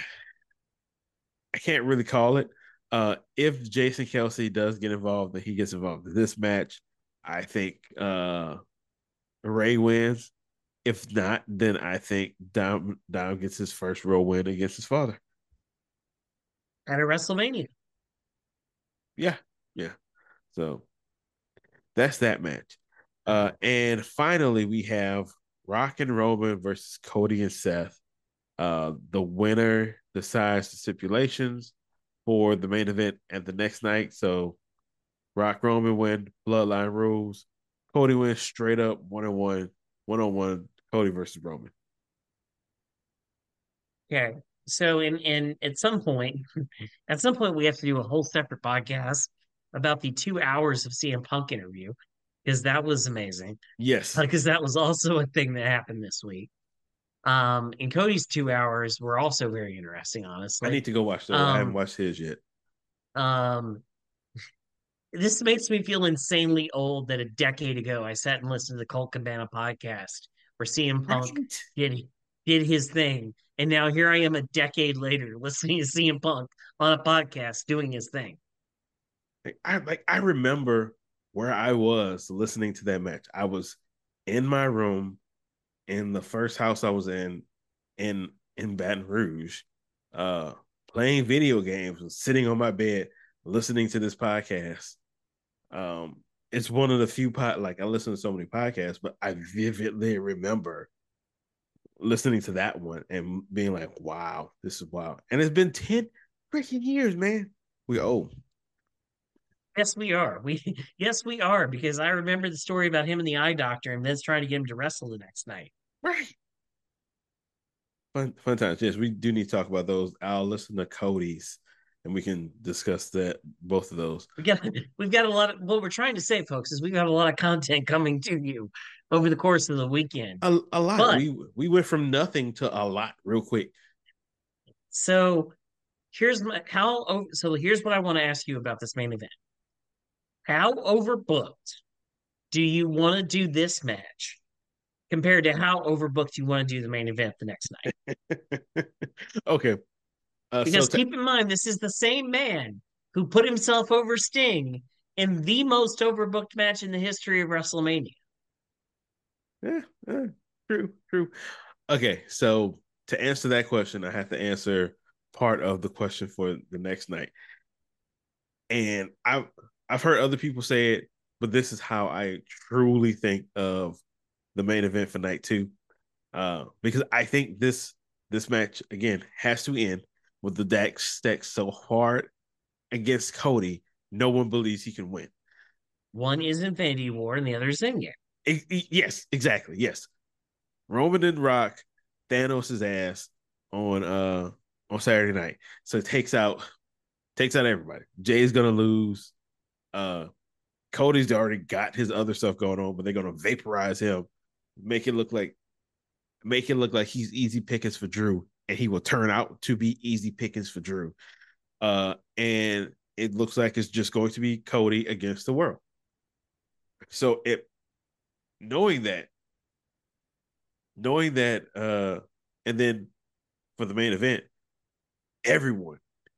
S2: I can't really call it. If Jason Kelsey does get involved, then he gets involved in this match. I think Ray wins. If not, then I think Dom gets his first real win against his father.
S1: At a WrestleMania.
S2: Yeah, yeah. So that's that match. And finally, we have Rock and Roman versus Cody and Seth. The winner decides the stipulations for the main event and the next night. So Rock Roman win Bloodline rules. Cody wins straight up 1-on-1, 1-on-1. Cody versus Roman.
S1: Okay. So in at some point we have to do a whole separate podcast about the 2 hours of CM Punk interview, because that was amazing.
S2: Yes,
S1: Because that was also a thing that happened this week. And Cody's 2 hours were also very interesting,
S2: I
S1: honestly.
S2: need to go watch those. I haven't
S1: Um,
S2: watched his yet.
S1: um, this makes me feel insanely old that a decade ago I sat and listened to the Colt Cabana podcast where CM Punk
S2: Right.
S1: did did his thing. And now here I am a decade later listening to CM Punk on a podcast doing his thing.
S2: I remember where I was listening to that match. I was in my room in the first house I was in in Baton Rouge, uh, playing video games and sitting on my bed listening to this podcast. It's one of the few like I listen to so many podcasts, but I vividly remember listening to that one and being like, "Wow, this is wild." And it's been 10 freaking years, man. We old,
S1: Yes, we are. Yes, we are, because I remember the story about him and the eye doctor and Vince trying to get him to wrestle the next night.
S2: right? Fun times. Yes, we do need to talk about those. I'll listen to Cody's and we can discuss that both of those.
S1: We got we've got a lot of what we're trying to say, folks, is we've got a lot of content coming to you over the course of the weekend.
S2: A lot.
S1: But
S2: We went from nothing to a lot real quick.
S1: so so here's what I want to ask you about this main event. How overbooked do you want to do this match compared to how overbooked you want to do the main event the next night?
S2: Okay.
S1: Because keep in mind, this is the same man who put himself over Sting in the most overbooked match in the history of WrestleMania.
S2: yeah, true, true. Okay, so to answer that question, I have to answer part of the question for the next night. And I've heard other people say it, but this is how I truly think of the main event for night two. Because I think this match again has to end with the Dak stacked so hard against Cody, no one believes he can win.
S1: One is Infinity War and the other is Endgame.
S2: Yes, exactly. Yes, Roman and Rock Thanos' ass on Saturday night, so it takes out everybody. Jay's gonna lose. Uh, Cody's already got his other stuff going on, but they're gonna vaporize him, make it look like he's easy pickings for Drew, and he will turn out to be easy pickings for Drew. And it looks like it's just going to be Cody against the world. So it knowing that, and then for the main event, everyone,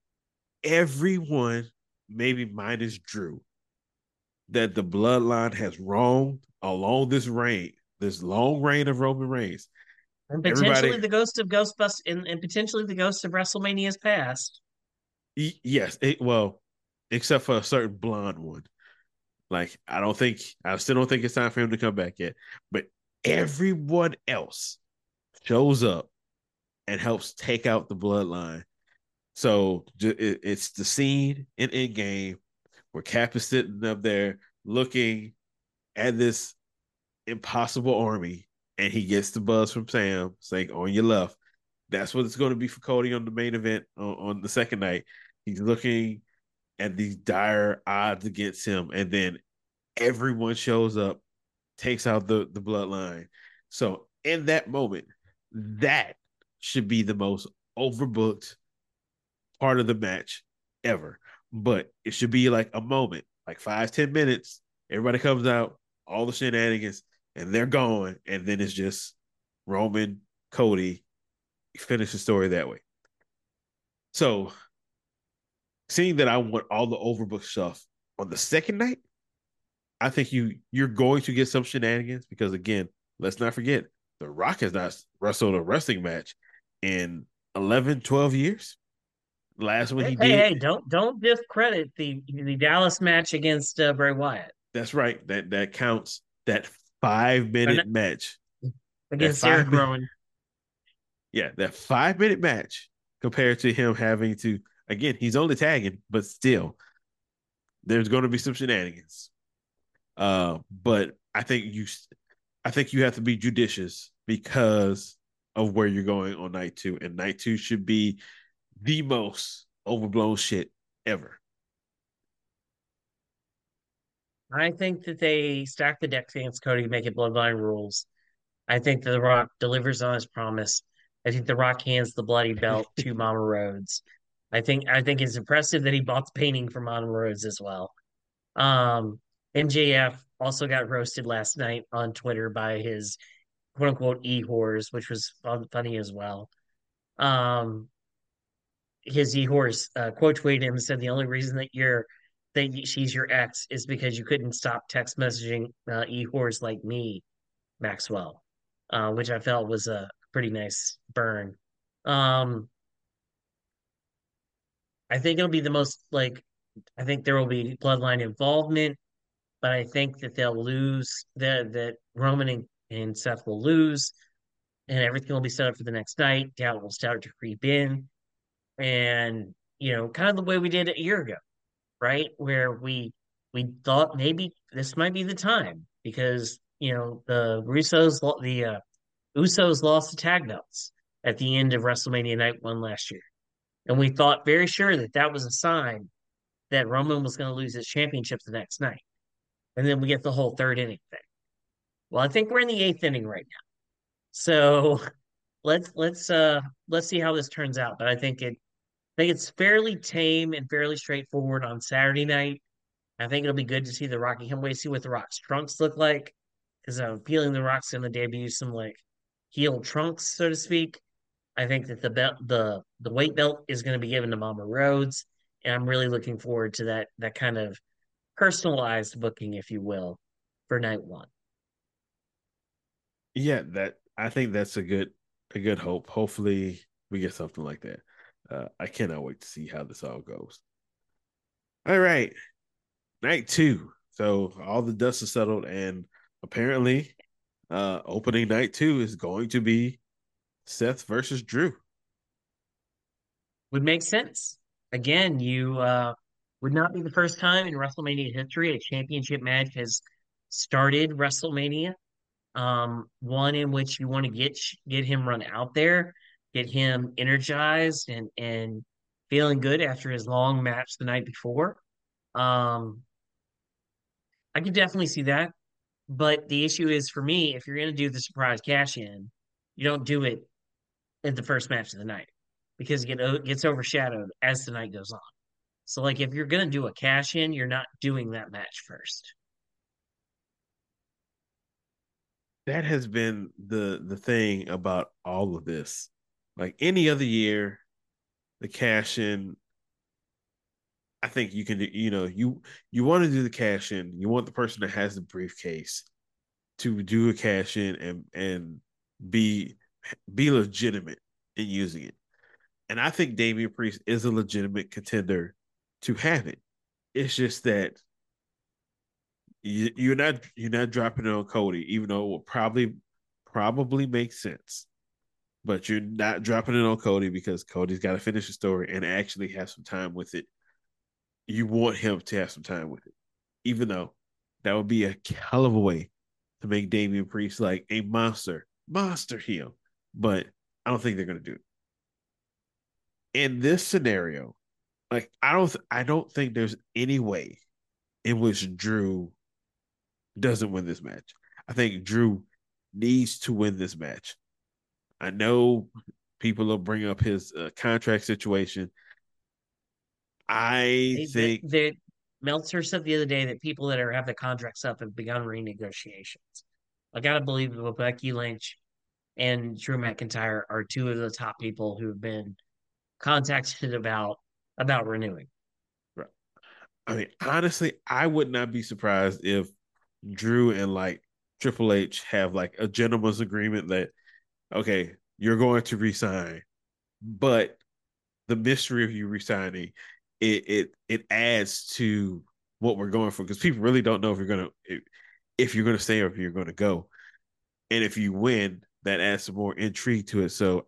S2: everyone, maybe minus Drew, that the bloodline has roamed along this long reign of Roman Reigns.
S1: And
S2: Everybody,
S1: potentially the ghost of Ghostbusters and potentially the ghost of WrestleMania's past.
S2: yes, well, except for a certain blonde one. Like, I still don't think it's time for him to come back yet. But everyone else shows up and helps take out the bloodline. So it's the scene in Endgame where Cap is sitting up there looking at this impossible army, and he gets the buzz from Sam saying, "On your left." That's what it's going to be for Cody on the main event on the second night. He's looking at these dire odds against him, and then everyone shows up, takes out the bloodline. So in that moment, that should be the most overbooked part of the match ever. But it should be like a moment, like 5-10 minutes. Everybody comes out, all the shenanigans, and they're gone. And then it's just Roman, Cody, finish the story that way. So seeing that I want all the overbooked stuff on the second night, I think you're going to get some shenanigans because again, let's not forget The Rock has not wrestled a wrestling match in 11, 12 years. Last one
S1: Hey,
S2: he
S1: hey,
S2: did,
S1: hey, don't discredit the Dallas match against Bray Wyatt.
S2: that's right. That counts. That
S1: Or
S2: 5 minute
S1: not-
S2: match. That
S1: against
S2: five
S1: Eric
S2: minute
S1: Rowan.
S2: yeah, that 5 minute match compared to him having to again, he's only tagging, but still, there's gonna be some shenanigans. But I think you have to be judicious because of where you're going on night two. And night two should be the most overblown shit ever.
S1: I think that they stack the deck against Cody, make it bloodline rules. I think that The Rock delivers on his promise. I think The Rock hands the bloody belt to Mama Rhodes. I think it's impressive that he bought the painting for Mama Rhodes as well. Um, MJF also got roasted last night on Twitter by his quote unquote e-whores, which was funny as well. Um, his e-horse quote tweeted him and said the only reason she's your ex is because you couldn't stop text messaging e-horse like me, Maxwell, which I felt was a pretty nice burn. Um, I think it'll be the most like I think there will be bloodline involvement, but I think that they'll lose that Roman and Seth will lose, and everything will be set up for the next night. Doubt will start to creep in, and kind of the way we did a year ago, right? Where we thought maybe this might be the time because the Usos lost the tag belts at the end of WrestleMania Night 1 last year. And we thought very sure that that was a sign that Roman was going to lose his championship the next night. And then we get the whole third inning thing. Well, I think we're in the eighth inning right now. So let's see how this turns out. But I think it's fairly tame and fairly straightforward on Saturday night. I think it'll be good to see the Rocky come away, see what the Rock's trunks look like. Because I'm feeling the Rock's gonna debut some like heel trunks, so to speak. I think that the weight belt is gonna be given to Mama Rhodes. And I'm really looking forward to that kind of personalized booking, if you will, for night one.
S2: Yeah, that I think that's a good hope. Hopefully, we get something like that. I cannot wait to see how this all goes. All right, night two. So all the dust is settled, and apparently, opening night two is going to be Seth versus Drew.
S1: Would make sense. Again, you would not be the first time in WrestleMania history a championship match has started WrestleMania. One in which you want to get him run out there, get him energized and feeling good after his long match the night before. Um, I could definitely see that. But the issue is for me, if you're going to do the surprise cash in, you don't do it in the first match of the night because gets overshadowed as the night goes on. So, like, if you're going to do a cash in, you're not doing that match first.
S2: That has been the thing about all of this. Like any other year, the cash in, I think you can do, you want to do the cash in. You want the person that has the briefcase to do a cash in and be be legitimate in using it. And I think Damian Priest is a legitimate contender to have it. It's just that you're not dropping it on Cody, even though it will probably make sense. But you're not dropping it on Cody because Cody's got to finish the story and actually have some time with it. You want him to have some time with it, even though that would be a hell of a way to make Damian Priest like a monster heel. But I don't think they're gonna do it in this scenario. Like I don't think there's any way in which Drew doesn't win this match. I think Drew needs to win this match. I know people will bring up his contract situation. I
S1: They, they,
S2: think
S1: they, Meltzer said the other day that people that have the contracts up have begun renegotiations. I gotta believe that Becky Lynch and Drew McIntyre are two of the top people who've been contacted about renewing.
S2: I mean, honestly, I would not be surprised if Drew and like Triple H have like a gentleman's agreement that okay, you're going to resign, but the mystery of you resigning, it adds to what we're going for because people really don't know if you're gonna stay or if you're gonna go, and if you win, that adds some more intrigue to it. So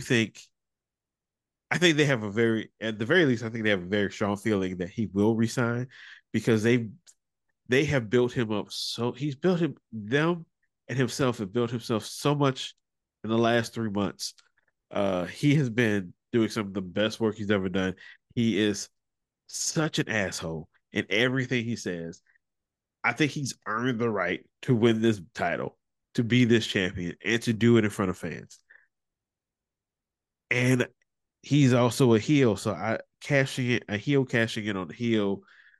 S2: I think they have a very, at the very least, I think they have a very strong feeling that he will resign because they have built him up so he's built him them and himself have built himself so much in the last 3 months. He has been doing some of the best work he's ever done. He is such an asshole in everything he says. I think he's earned the right to win this title, to be this champion, and to do it in front of fans. And he's also a heel, so I cashing it a heel cashing in on the heel.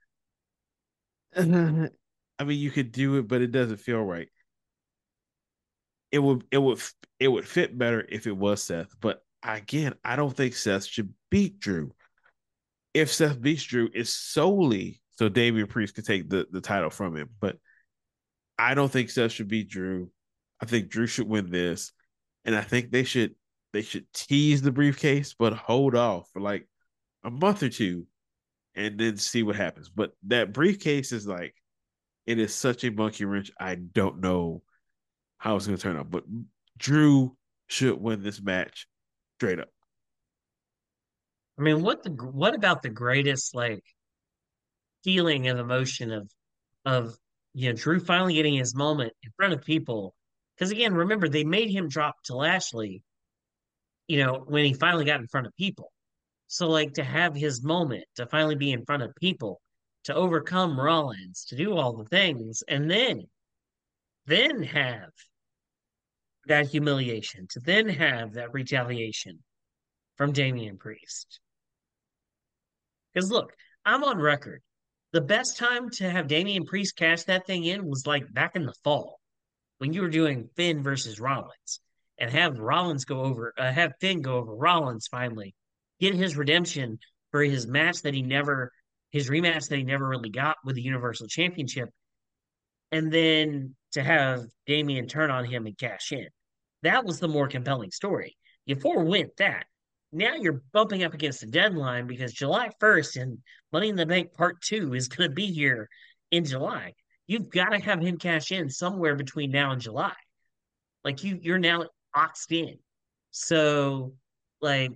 S2: I mean, you could do it, but it doesn't feel right. It would it would it would fit better if it was Seth, but again, I don't think Seth should beat Drew. If Seth beats Drew, it's solely so Damian Priest could take the title from him. But I don't think Seth should beat Drew. I think Drew should win this, and I think they should tease the briefcase, but hold off for like a month or two, and then see what happens. But that briefcase is like it is such a monkey wrench. I don't know how it's going to turn out, but Drew should win this match straight up.
S1: I mean, what about the greatest like feeling of emotion of Drew finally getting his moment in front of people? Because again, remember they made him drop to Lashley, when he finally got in front of people. So like to have his moment, to finally be in front of people, to overcome Rollins, to do all the things, and then have that humiliation, to then have that retaliation from Damian Priest. Because look, I'm on record. The best time to have Damian Priest cash that thing in was like back in the fall when you were doing Finn versus Rollins and have Finn go over Rollins finally, get his redemption for his rematch that he never really got with the Universal Championship, and then to have Damian turn on him and cash in. That was the more compelling story. You forewent that. Now you're bumping up against the deadline because July 1st and Money in the Bank Part 2 is going to be here in July. You've got to have him cash in somewhere between now and July. Like you're now oxed in. So like,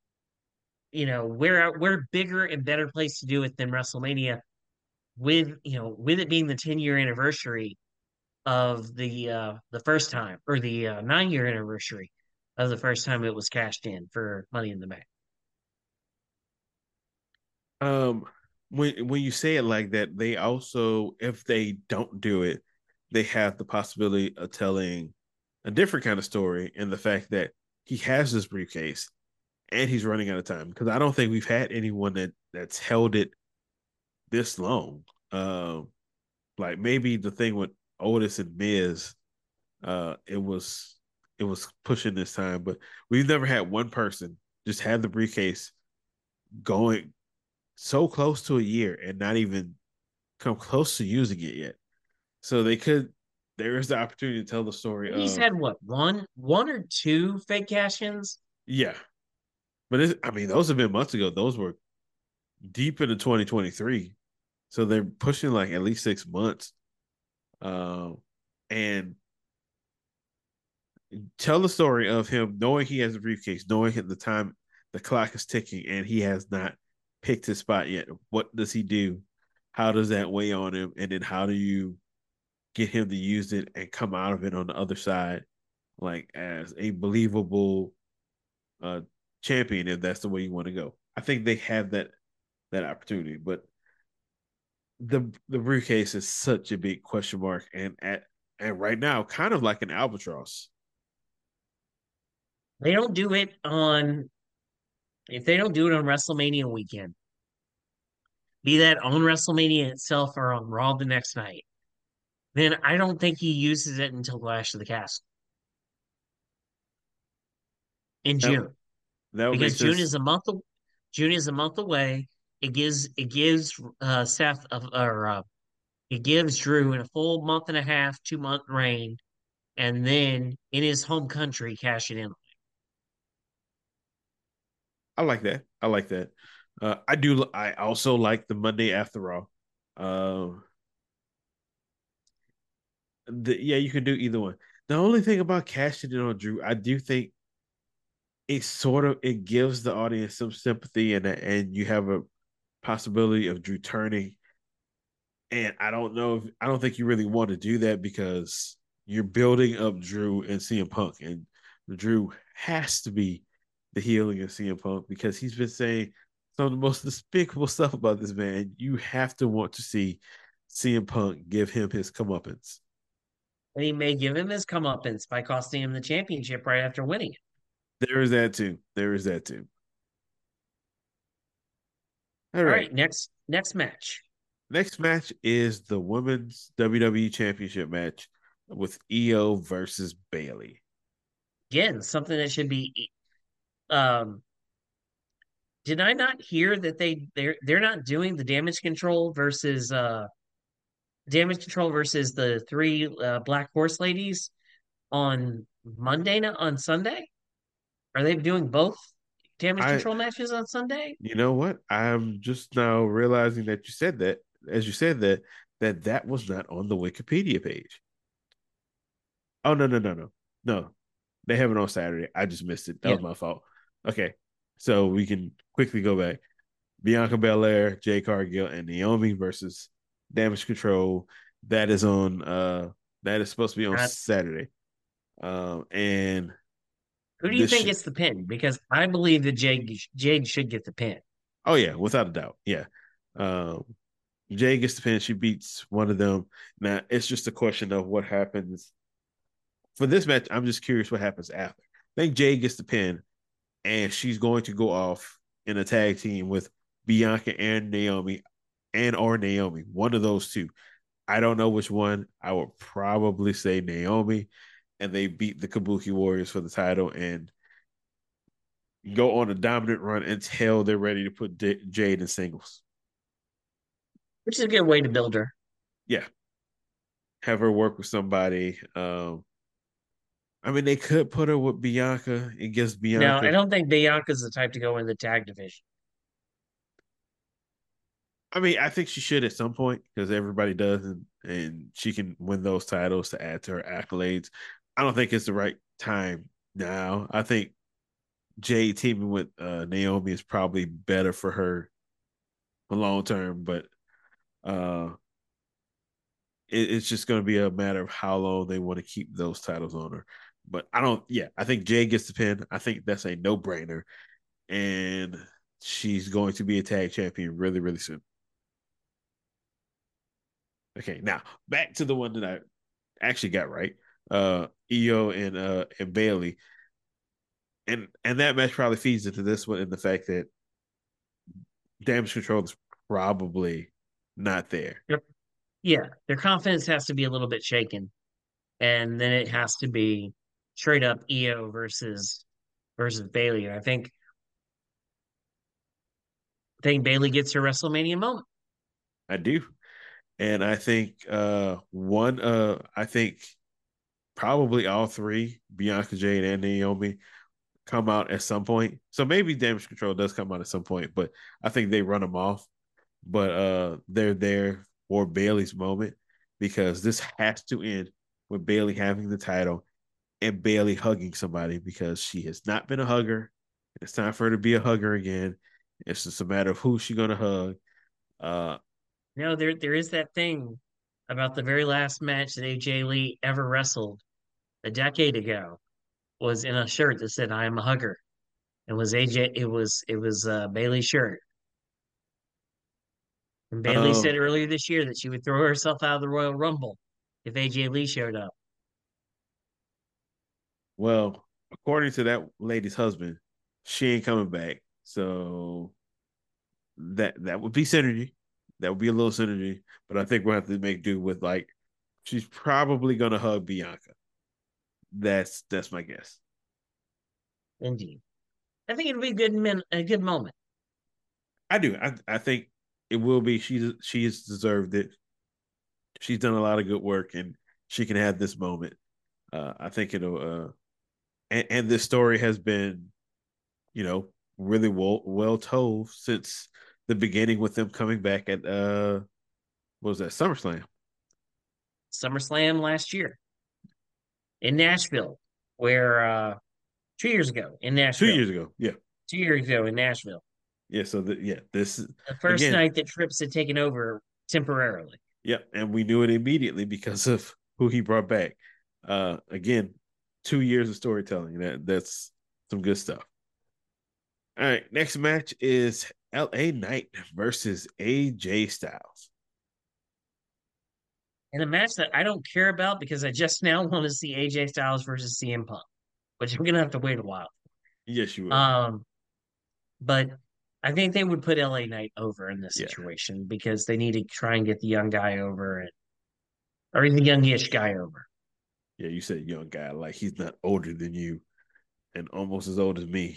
S1: where bigger and better place to do it than WrestleMania with it being the 10-year anniversary of the first time or the 9-year anniversary of the first time it was cashed in for Money in the Bank.
S2: Um, when you say it like that, they also, if they don't do it, they have the possibility of telling a different kind of story in the fact that he has this briefcase and he's running out of time. Because I don't think we've had anyone that's held it this long. Like maybe the thing with Otis and Miz, it was pushing this time, but we've never had one person just have the briefcase going so close to a year and not even come close to using it yet. So there is the opportunity to tell the story
S1: He's
S2: of,
S1: had what, one or two fake cash-ins?
S2: yeah, but I mean, those have been months ago. Those were deep into 2023. So they're pushing like at least 6 months. And tell the story of him knowing he has a briefcase, knowing at the time the clock is ticking and he has not picked his spot yet. What does he do? How does that weigh on him? And then how do you get him to use it and come out of it on the other side, like as a believable uh, champion, if that's the way you want to go? I think they have that opportunity, but the briefcase is such a big question mark, and right now, kind of like an albatross.
S1: They don't do it on if they don't do it on WrestleMania weekend, be that on WrestleMania itself or on Raw the next night, then I don't think he uses it until Clash of the Castle in
S2: That
S1: June.
S2: that would make
S1: Because June
S2: sense.
S1: is a month June is a month away. It gives Seth or it gives Drew in a full month and a half, 2-month reign, and then in his home country cash it in.
S2: I like that. I like that. I do. I also like the Monday after Raw. Yeah, you can do either one. The only thing about cashing in on Drew, I do think it gives the audience some sympathy, and you have a possibility of Drew turning. And I don't think you really want to do that because you're building up Drew and CM Punk, and Drew has to be the healing of CM Punk because he's been saying some of the most despicable stuff about this man. You have to want to see CM Punk give him his comeuppance.
S1: And he may give him his comeuppance by costing him the championship right after winning it.
S2: There is that too. There is that too. All
S1: All
S2: right.
S1: right, next match.
S2: Next match is the Women's WWE Championship match with Io versus Bayley.
S1: Again, something that should be um did I not hear that they're not doing the damage control versus the three black horse ladies on on Sunday? Are they doing both damage
S2: I
S1: control matches on Sunday?
S2: You know what? I'm just now realizing that you said that, as you said that was not on the Wikipedia page. Oh, no, no, no, no. No. They have it on Saturday. I just missed it. That
S1: Yeah.
S2: was my fault. Okay. So we can quickly go back. Bianca Belair, Jay Cargill, and Naomi versus Damage Control. That is on that is supposed to be on
S1: Uh,
S2: Saturday. And
S1: Who do you
S2: this
S1: think
S2: should.
S1: gets the pin? Because I believe that Jade should get the pin.
S2: Oh yeah, without a doubt. Yeah. Um, Jay gets the pin. She beats one of them. Now it's just a question of what happens for this match. I'm just curious what happens after. I think Jay gets the pin, and she's going to go off in a tag team with Bianca and Naomi, and or Naomi. One of those two. I don't know which one. I would probably say Naomi, and they beat the Kabuki Warriors for the title and go on a dominant run until they're ready to put Jade in singles.
S1: Which is a good way to build her.
S2: Yeah, have her work with somebody. I mean, they could put her with Bianca against
S1: No, I
S2: Bianca.
S1: don't think Bianca's the type to go in the tag division.
S2: I mean, I think she should at some point because everybody does, and she can win those titles to add to her accolades. I don't think it's the right time now. I think Jade teaming with Naomi is probably better for her long term, but uh, it's just going to be a matter of how long they want to keep those titles on her. But I don't. Yeah, I think Jade gets the pin. I think that's a no brainer, and she's going to be a tag champion really, really soon. Okay, now back to the one that I actually got right. Io and Bailey. And that match probably feeds into this one in the fact that damage control is probably not there.
S1: Yep. Yeah, their confidence has to be a little bit shaken, and then it has to be straight up EO versus Bailey. And I think Bailey gets her WrestleMania moment.
S2: I do. And I think I think probably all three, Bianca Jade and Naomi, come out at some point. So maybe damage control does come out at some point, but I think they run them off. But they're there for Bailey's moment because this has to end with Bailey having the title and Bailey hugging somebody because she has not been a hugger. It's time for her to be a hugger again. It's just a matter of who she's gonna hug. Uh,
S1: No, there is that thing about the very last match that AJ Lee ever wrestled a decade ago was in a shirt that said "I am a hugger." It was AJ. It was Bailey's shirt. And Bailey
S2: uh,
S1: said earlier this year that she would throw herself out of the Royal Rumble if AJ Lee showed up.
S2: well, according to that lady's husband, she ain't coming back. So that would be synergy. That would be a little synergy. But I think we'll have to make do with like she's probably gonna hug Bianca. That's my guess.
S1: Indeed, I think it'll be a good moment.
S2: I do. I think it will be. She's deserved it. She's done a lot of good work, and she can have this moment. I think it'll. And this story has been, really well told since the beginning with them coming back at what was that, SummerSlam?
S1: SummerSlam last year in Nashville, where 2 years ago in
S2: Two
S1: Nashville,
S2: years ago. Yeah.
S1: 2 years ago in Nashville,
S2: Yeah. So this is
S1: the first
S2: again.
S1: night that Trips had taken over temporarily.
S2: Yeah, and we knew it immediately because of who he brought back. Again, 2 years of storytelling. That's some good stuff. All right, next match is LA Knight versus AJ Styles.
S1: In a match that I don't care about because I just now want to see AJ Styles versus CM Punk, which I'm gonna have to wait a while.
S2: Yes, you will.
S1: Um, but I think they would put LA Knight over in this
S2: Yeah,
S1: situation because they need to try and get the young guy over or the youngish guy over.
S2: yeah. You said young guy, like he's not older than you and almost as old as me.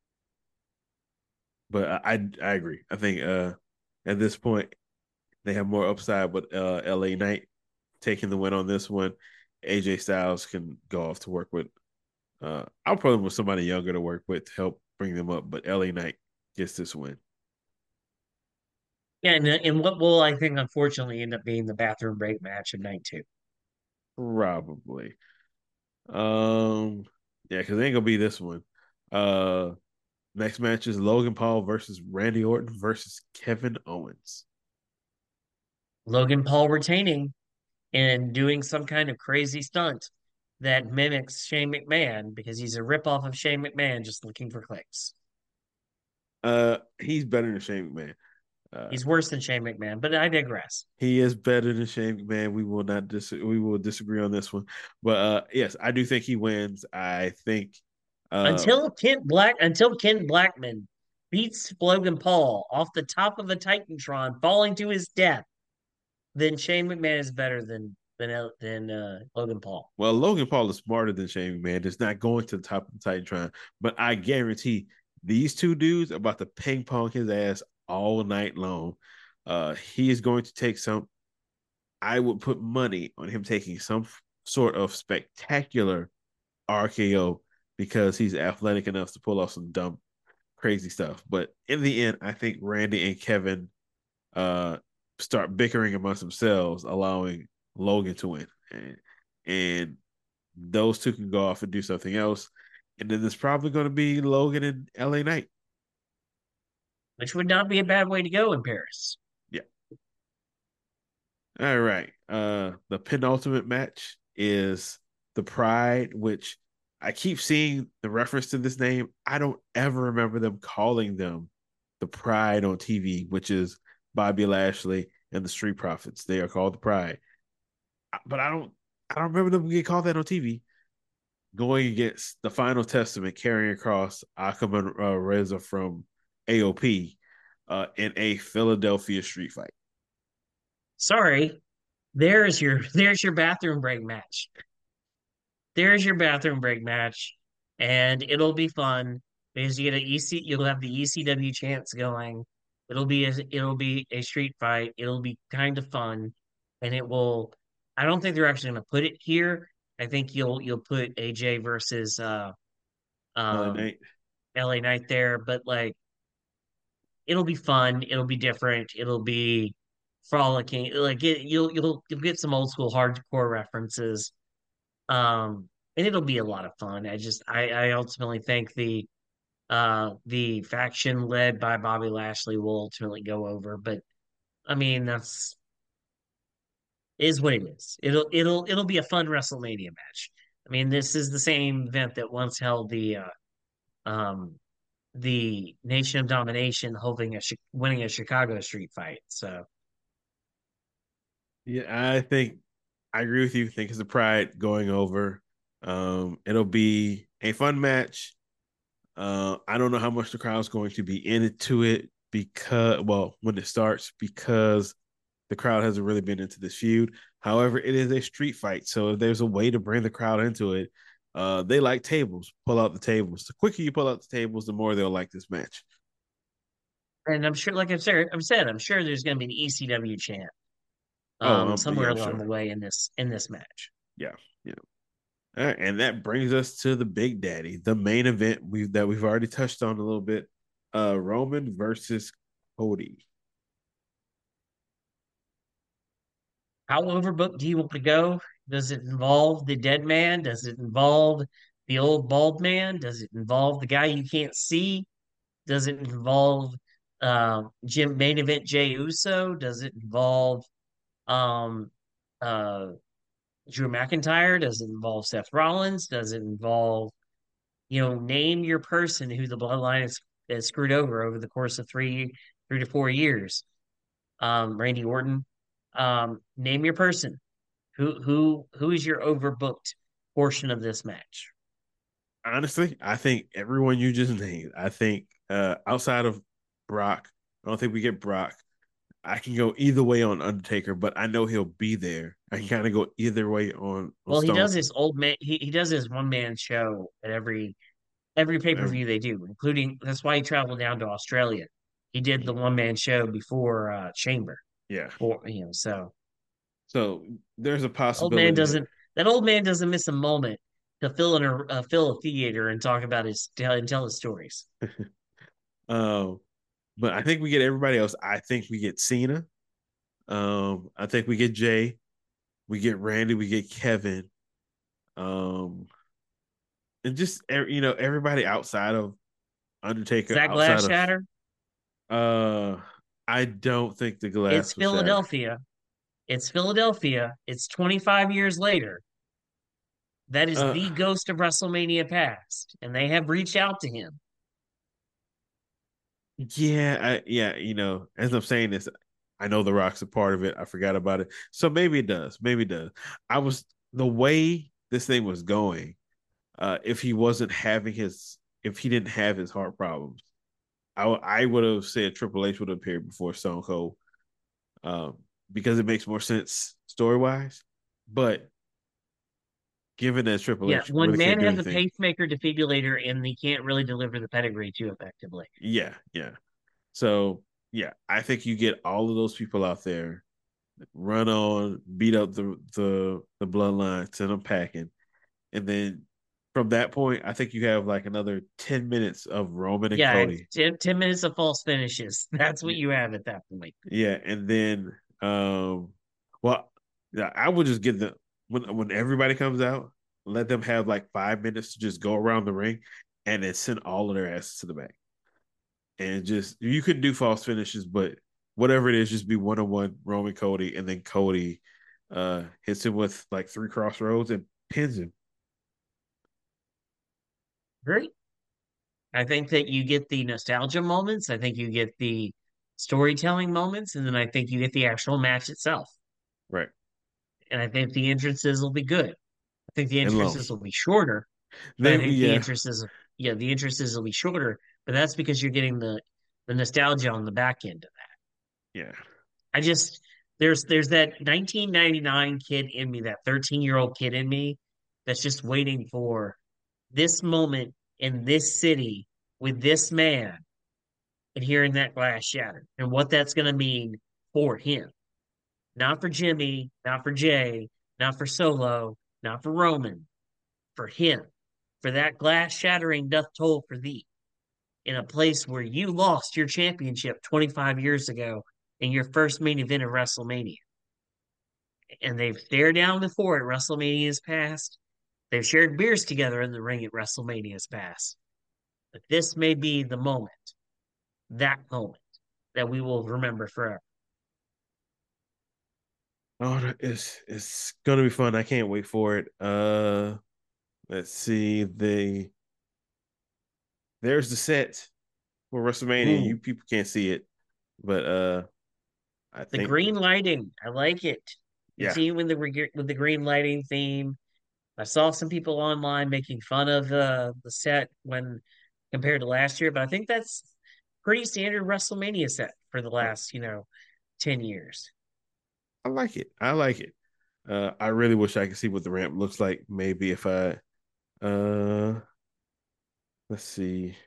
S2: But I agree. I think at this point they have more upside with LA Knight taking the win on this one. AJ Styles can go off to work with. I'll put him with somebody younger to work with to help bring them up. But LA Knight gets this win.
S1: Yeah, and what will I think unfortunately end up being the bathroom break match of night two.
S2: Probably. Um, yeah, because it ain't gonna be this one. Uh, Next match is Logan Paul versus Randy Orton versus Kevin Owens.
S1: Logan Paul retaining and doing some kind of crazy stunt. that mimics Shane McMahon because he's a ripoff of Shane McMahon just looking for clicks.
S2: He's better than Shane McMahon. Uh,
S1: He's worse than Shane McMahon, but I digress.
S2: he is better than Shane McMahon. We will disagree on this one. But yes, I do think he wins. I think uh
S1: Until Ken Blackman beats Logan Paul off the top of a Titantron, falling to his death, then Shane McMahon is better than Logan Paul.
S2: well, Logan Paul is smarter than Shane McMahon. It's not going to the top of the Titantron, but I guarantee these two dudes are about to ping pong his ass all night long. He is going to take some. I would put money on him taking some sort of spectacular RKO because he's athletic enough to pull off some dumb, crazy stuff. But in the end, I think Randy and Kevin uh, start bickering amongst themselves, allowing Logan to win. And those two can go off and do something else. And then there's probably going to be Logan and LA Knight.
S1: Which would not be a bad way to go in Paris.
S2: Yeah. All right. The penultimate match is the Pride, which I keep seeing the reference to this name. I don't ever remember them calling them the Pride on TV, which is Bobby Lashley and the Street Profits. They are called the Pride. But I don't remember them getting called that on TV. Going against the Final Testament, carrying across Akam and Reza from AOP in a Philadelphia street fight.
S1: Sorry, there's your bathroom break match. There's your bathroom break match, and it'll be fun because you get a EC. You'll have the ECW chants going. It'll be a street fight. It'll be kind of fun, and it will. I don't think they're actually going to put it here. I think you'll put AJ versus
S2: LA
S1: um
S2: Knight.
S1: LA Knight there, but like it'll be fun. It'll be different. It'll be frolicking. You'll get some old school hardcore references. And it'll be a lot of fun. I ultimately think the faction led by Bobby Lashley will ultimately go over. But I mean that's is what it is. It'll be a fun WrestleMania match. I mean, this is the same event that once held um the Nation of Domination holding winning a Chicago street fight. So
S2: Yeah, I think I agree with you. I think it's the Pride going over. It'll be a fun match. I don't know how much the crowd's going to be into it because, well, when it starts, because the crowd hasn't really been into this feud. However, it is a street fight, so if there's a way to bring the crowd into it, they like tables. Pull out the tables. The quicker you pull out the tables, the more they'll like this match.
S1: and I'm sure, like I'm sure there's going to be an ECW chant
S2: Oh,
S1: somewhere
S2: yeah, I'm
S1: along the
S2: sure.
S1: way in this match.
S2: Yeah, yeah. All right, and that brings us to the Big Daddy, the main event we've already touched on a little bit. Roman versus Cody.
S1: How overbooked do you want to go? Does it involve the dead man? Does it involve the old bald man? Does it involve the guy you can't see? Does it involve Jim main event Jey Uso? Does it involve um uh Drew McIntyre? Does it involve Seth Rollins? Does it involve, name your person who the bloodline is screwed over the course of 3 to 4 years? Randy Orton. Name your person. Who is your overbooked portion of this match?
S2: Honestly, I think everyone you just named. I think outside of Brock, I don't think we get Brock. I can go either way on Undertaker, but I know he'll be there. I can kind of go either way on
S1: Well, he
S2: Stone.
S1: does this old man. He does his one man show at every pay per
S2: Um,
S1: view they do, including that's why he traveled down to Australia. He did the one man show before Chamber,
S2: yeah.
S1: or so
S2: So there's a
S1: old man
S2: possibility that
S1: doesn't that old man doesn't miss a moment to fill a theater and talk about and tell his stories.
S2: um but I think we get everybody else. I think we get Cena. I think we get Jay, we get Randy, we get Kevin. Um and just everybody outside of Undertaker,
S1: Zach
S2: outside of
S1: Shatter.
S2: uh I don't think the
S1: It's
S2: glass will shatter.
S1: Philadelphia. It's Philadelphia. It's 25 years later. That is
S2: Uh,
S1: the ghost of WrestleMania past, and they have reached out to him.
S2: yeah, yeah. As I'm saying this, I know The Rock's a part of it. I forgot about it, so maybe it does. Maybe it does. I was the way this thing was going. If he wasn't having if he didn't have his heart problems, I would have said Triple H would have appeared before Stone Cold, um, because it makes more sense story wise. But given that Triple
S1: Yeah,
S2: H
S1: one
S2: really can't
S1: man
S2: do
S1: has a
S2: anything,
S1: pacemaker defibrillator, and he can't really deliver the pedigree too effectively.
S2: yeah, yeah. So yeah, I think you get all of those people out there, run on, beat up the bloodline, send them packing, and then from that point, I think you have like another 10 minutes of Roman and
S1: Yeah,
S2: Cody.
S1: 10 minutes of false finishes. That's what you have at that point.
S2: Yeah, and then well, yeah, I would just get the when everybody comes out, let them have like 5 minutes to just go around the ring, and then send all of their asses to the back, and just you could do false finishes, but whatever it is, just be 1-on-1 Roman Cody, and then Cody hits him with like three crossroads and pins him.
S1: Great. I think that you get the nostalgia moments. I think you get the storytelling moments, and then I think you get the actual match itself.
S2: Right.
S1: And I think the entrances will be good. I think the
S2: And long.
S1: entrances will be shorter, but I
S2: They
S1: think the
S2: yeah,
S1: entrances, yeah, the entrances will be shorter. But that's because you're getting the nostalgia on the back end of that.
S2: yeah.
S1: I just there's that 1999 kid in me, that 13-year-old kid in me, that's just waiting for this moment in this city with this man and hearing that glass shatter and what that's going to mean for him. Not for Jimmy, not for Jay, not for Solo, not for Roman, for him. For that glass shattering doth toll for thee in a place where you lost your championship 25 years ago in your first main event of WrestleMania. And they've stared down before at WrestleMania's past. They've shared beers together in the ring at WrestleMania's past. But this may be the moment, that moment that we will remember forever.
S2: Oh, it's gonna be fun. I can't wait for it. Let's see. There's the set for WrestleMania.
S1: Ooh,
S2: You people can't see it, but I
S1: the
S2: think
S1: green lighting, I like it.
S2: yeah.
S1: Continue with the green lighting theme. I saw some people online making fun of the set when compared to last year, but I think that's pretty standard WrestleMania set for the last 10 years.
S2: I like it. I like it. I really wish I could see what the ramp looks like. Maybe if I uh let's see.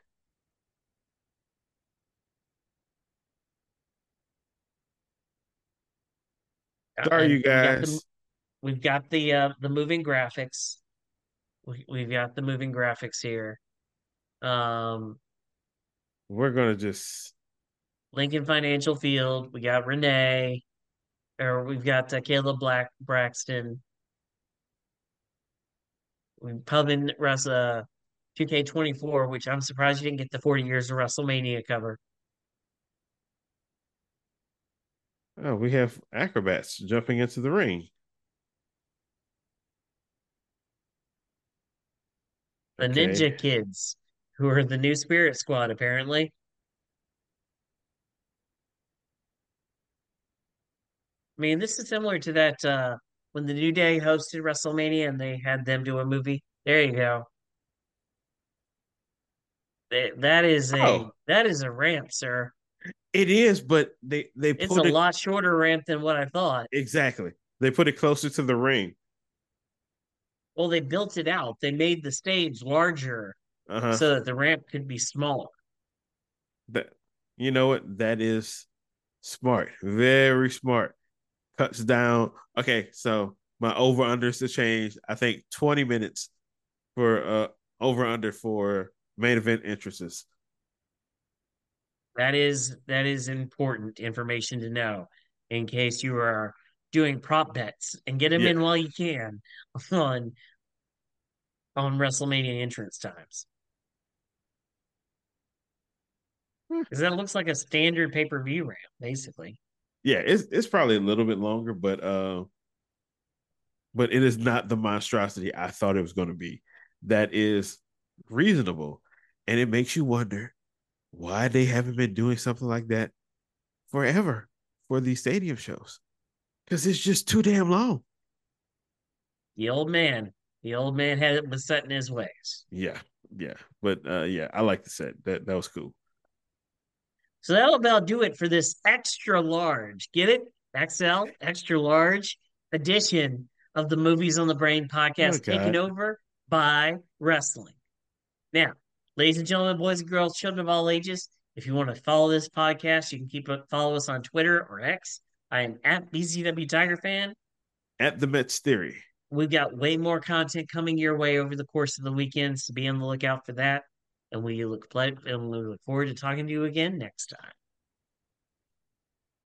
S2: Sorry,
S1: And
S2: you
S1: we got the
S2: guys.
S1: we've got the moving graphics. We've got the moving graphics here. Um,
S2: We're gonna just
S1: Lincoln Financial Field. We got Renee, or we've got Caleb Braxton. We've Pubin Russ 2K24, which I'm surprised you didn't get the 40 years of WrestleMania cover.
S2: oh, we have acrobats jumping into the ring.
S1: The
S2: Okay.
S1: Ninja Kids, who are the new Spirit Squad, apparently. I mean, this is similar to that when the New Day hosted WrestleMania and they had them do a movie. There you go.
S2: Oh,
S1: That is a ramp, sir.
S2: it is, but they
S1: It's a
S2: put it
S1: lot shorter ramp than what I thought.
S2: exactly. They put it closer to the ring.
S1: Well, they built it out. They made the stage larger
S2: Uh-huh.
S1: so that the ramp could be smaller.
S2: That you know what? That is smart. Very smart. Cuts down. Okay, so my over unders to change. I think 20 minutes for over under for main event entrances.
S1: That is important information to know in case you are doing prop bets and get them
S2: Yeah.
S1: in while you can on on WrestleMania entrance times. Because that looks like a standard pay-per-view ramp, basically.
S2: Yeah, it's probably a little bit longer, but but it is not the monstrosity I thought it was going to be. That is reasonable. And it makes you wonder why they haven't been doing something like that forever for these stadium shows. Because it's just too damn long.
S1: The old man, was set in his ways.
S2: Yeah, yeah. But yeah, I like the set. That was cool.
S1: So that'll about do it for this extra large. Get it? XL, extra large edition of the Movies on the Brain
S2: Oh
S1: podcast, taken
S2: God.
S1: over by wrestling. Now, ladies and gentlemen, boys and girls, children of all ages, if you want to follow this podcast, you can follow us on Twitter or X. I am at BZW Tiger Fan.
S2: At the Mets Theory.
S1: We've got way more content coming your way over the course of the weekend, so be on the lookout for that. And we look forward to talking to you again next time.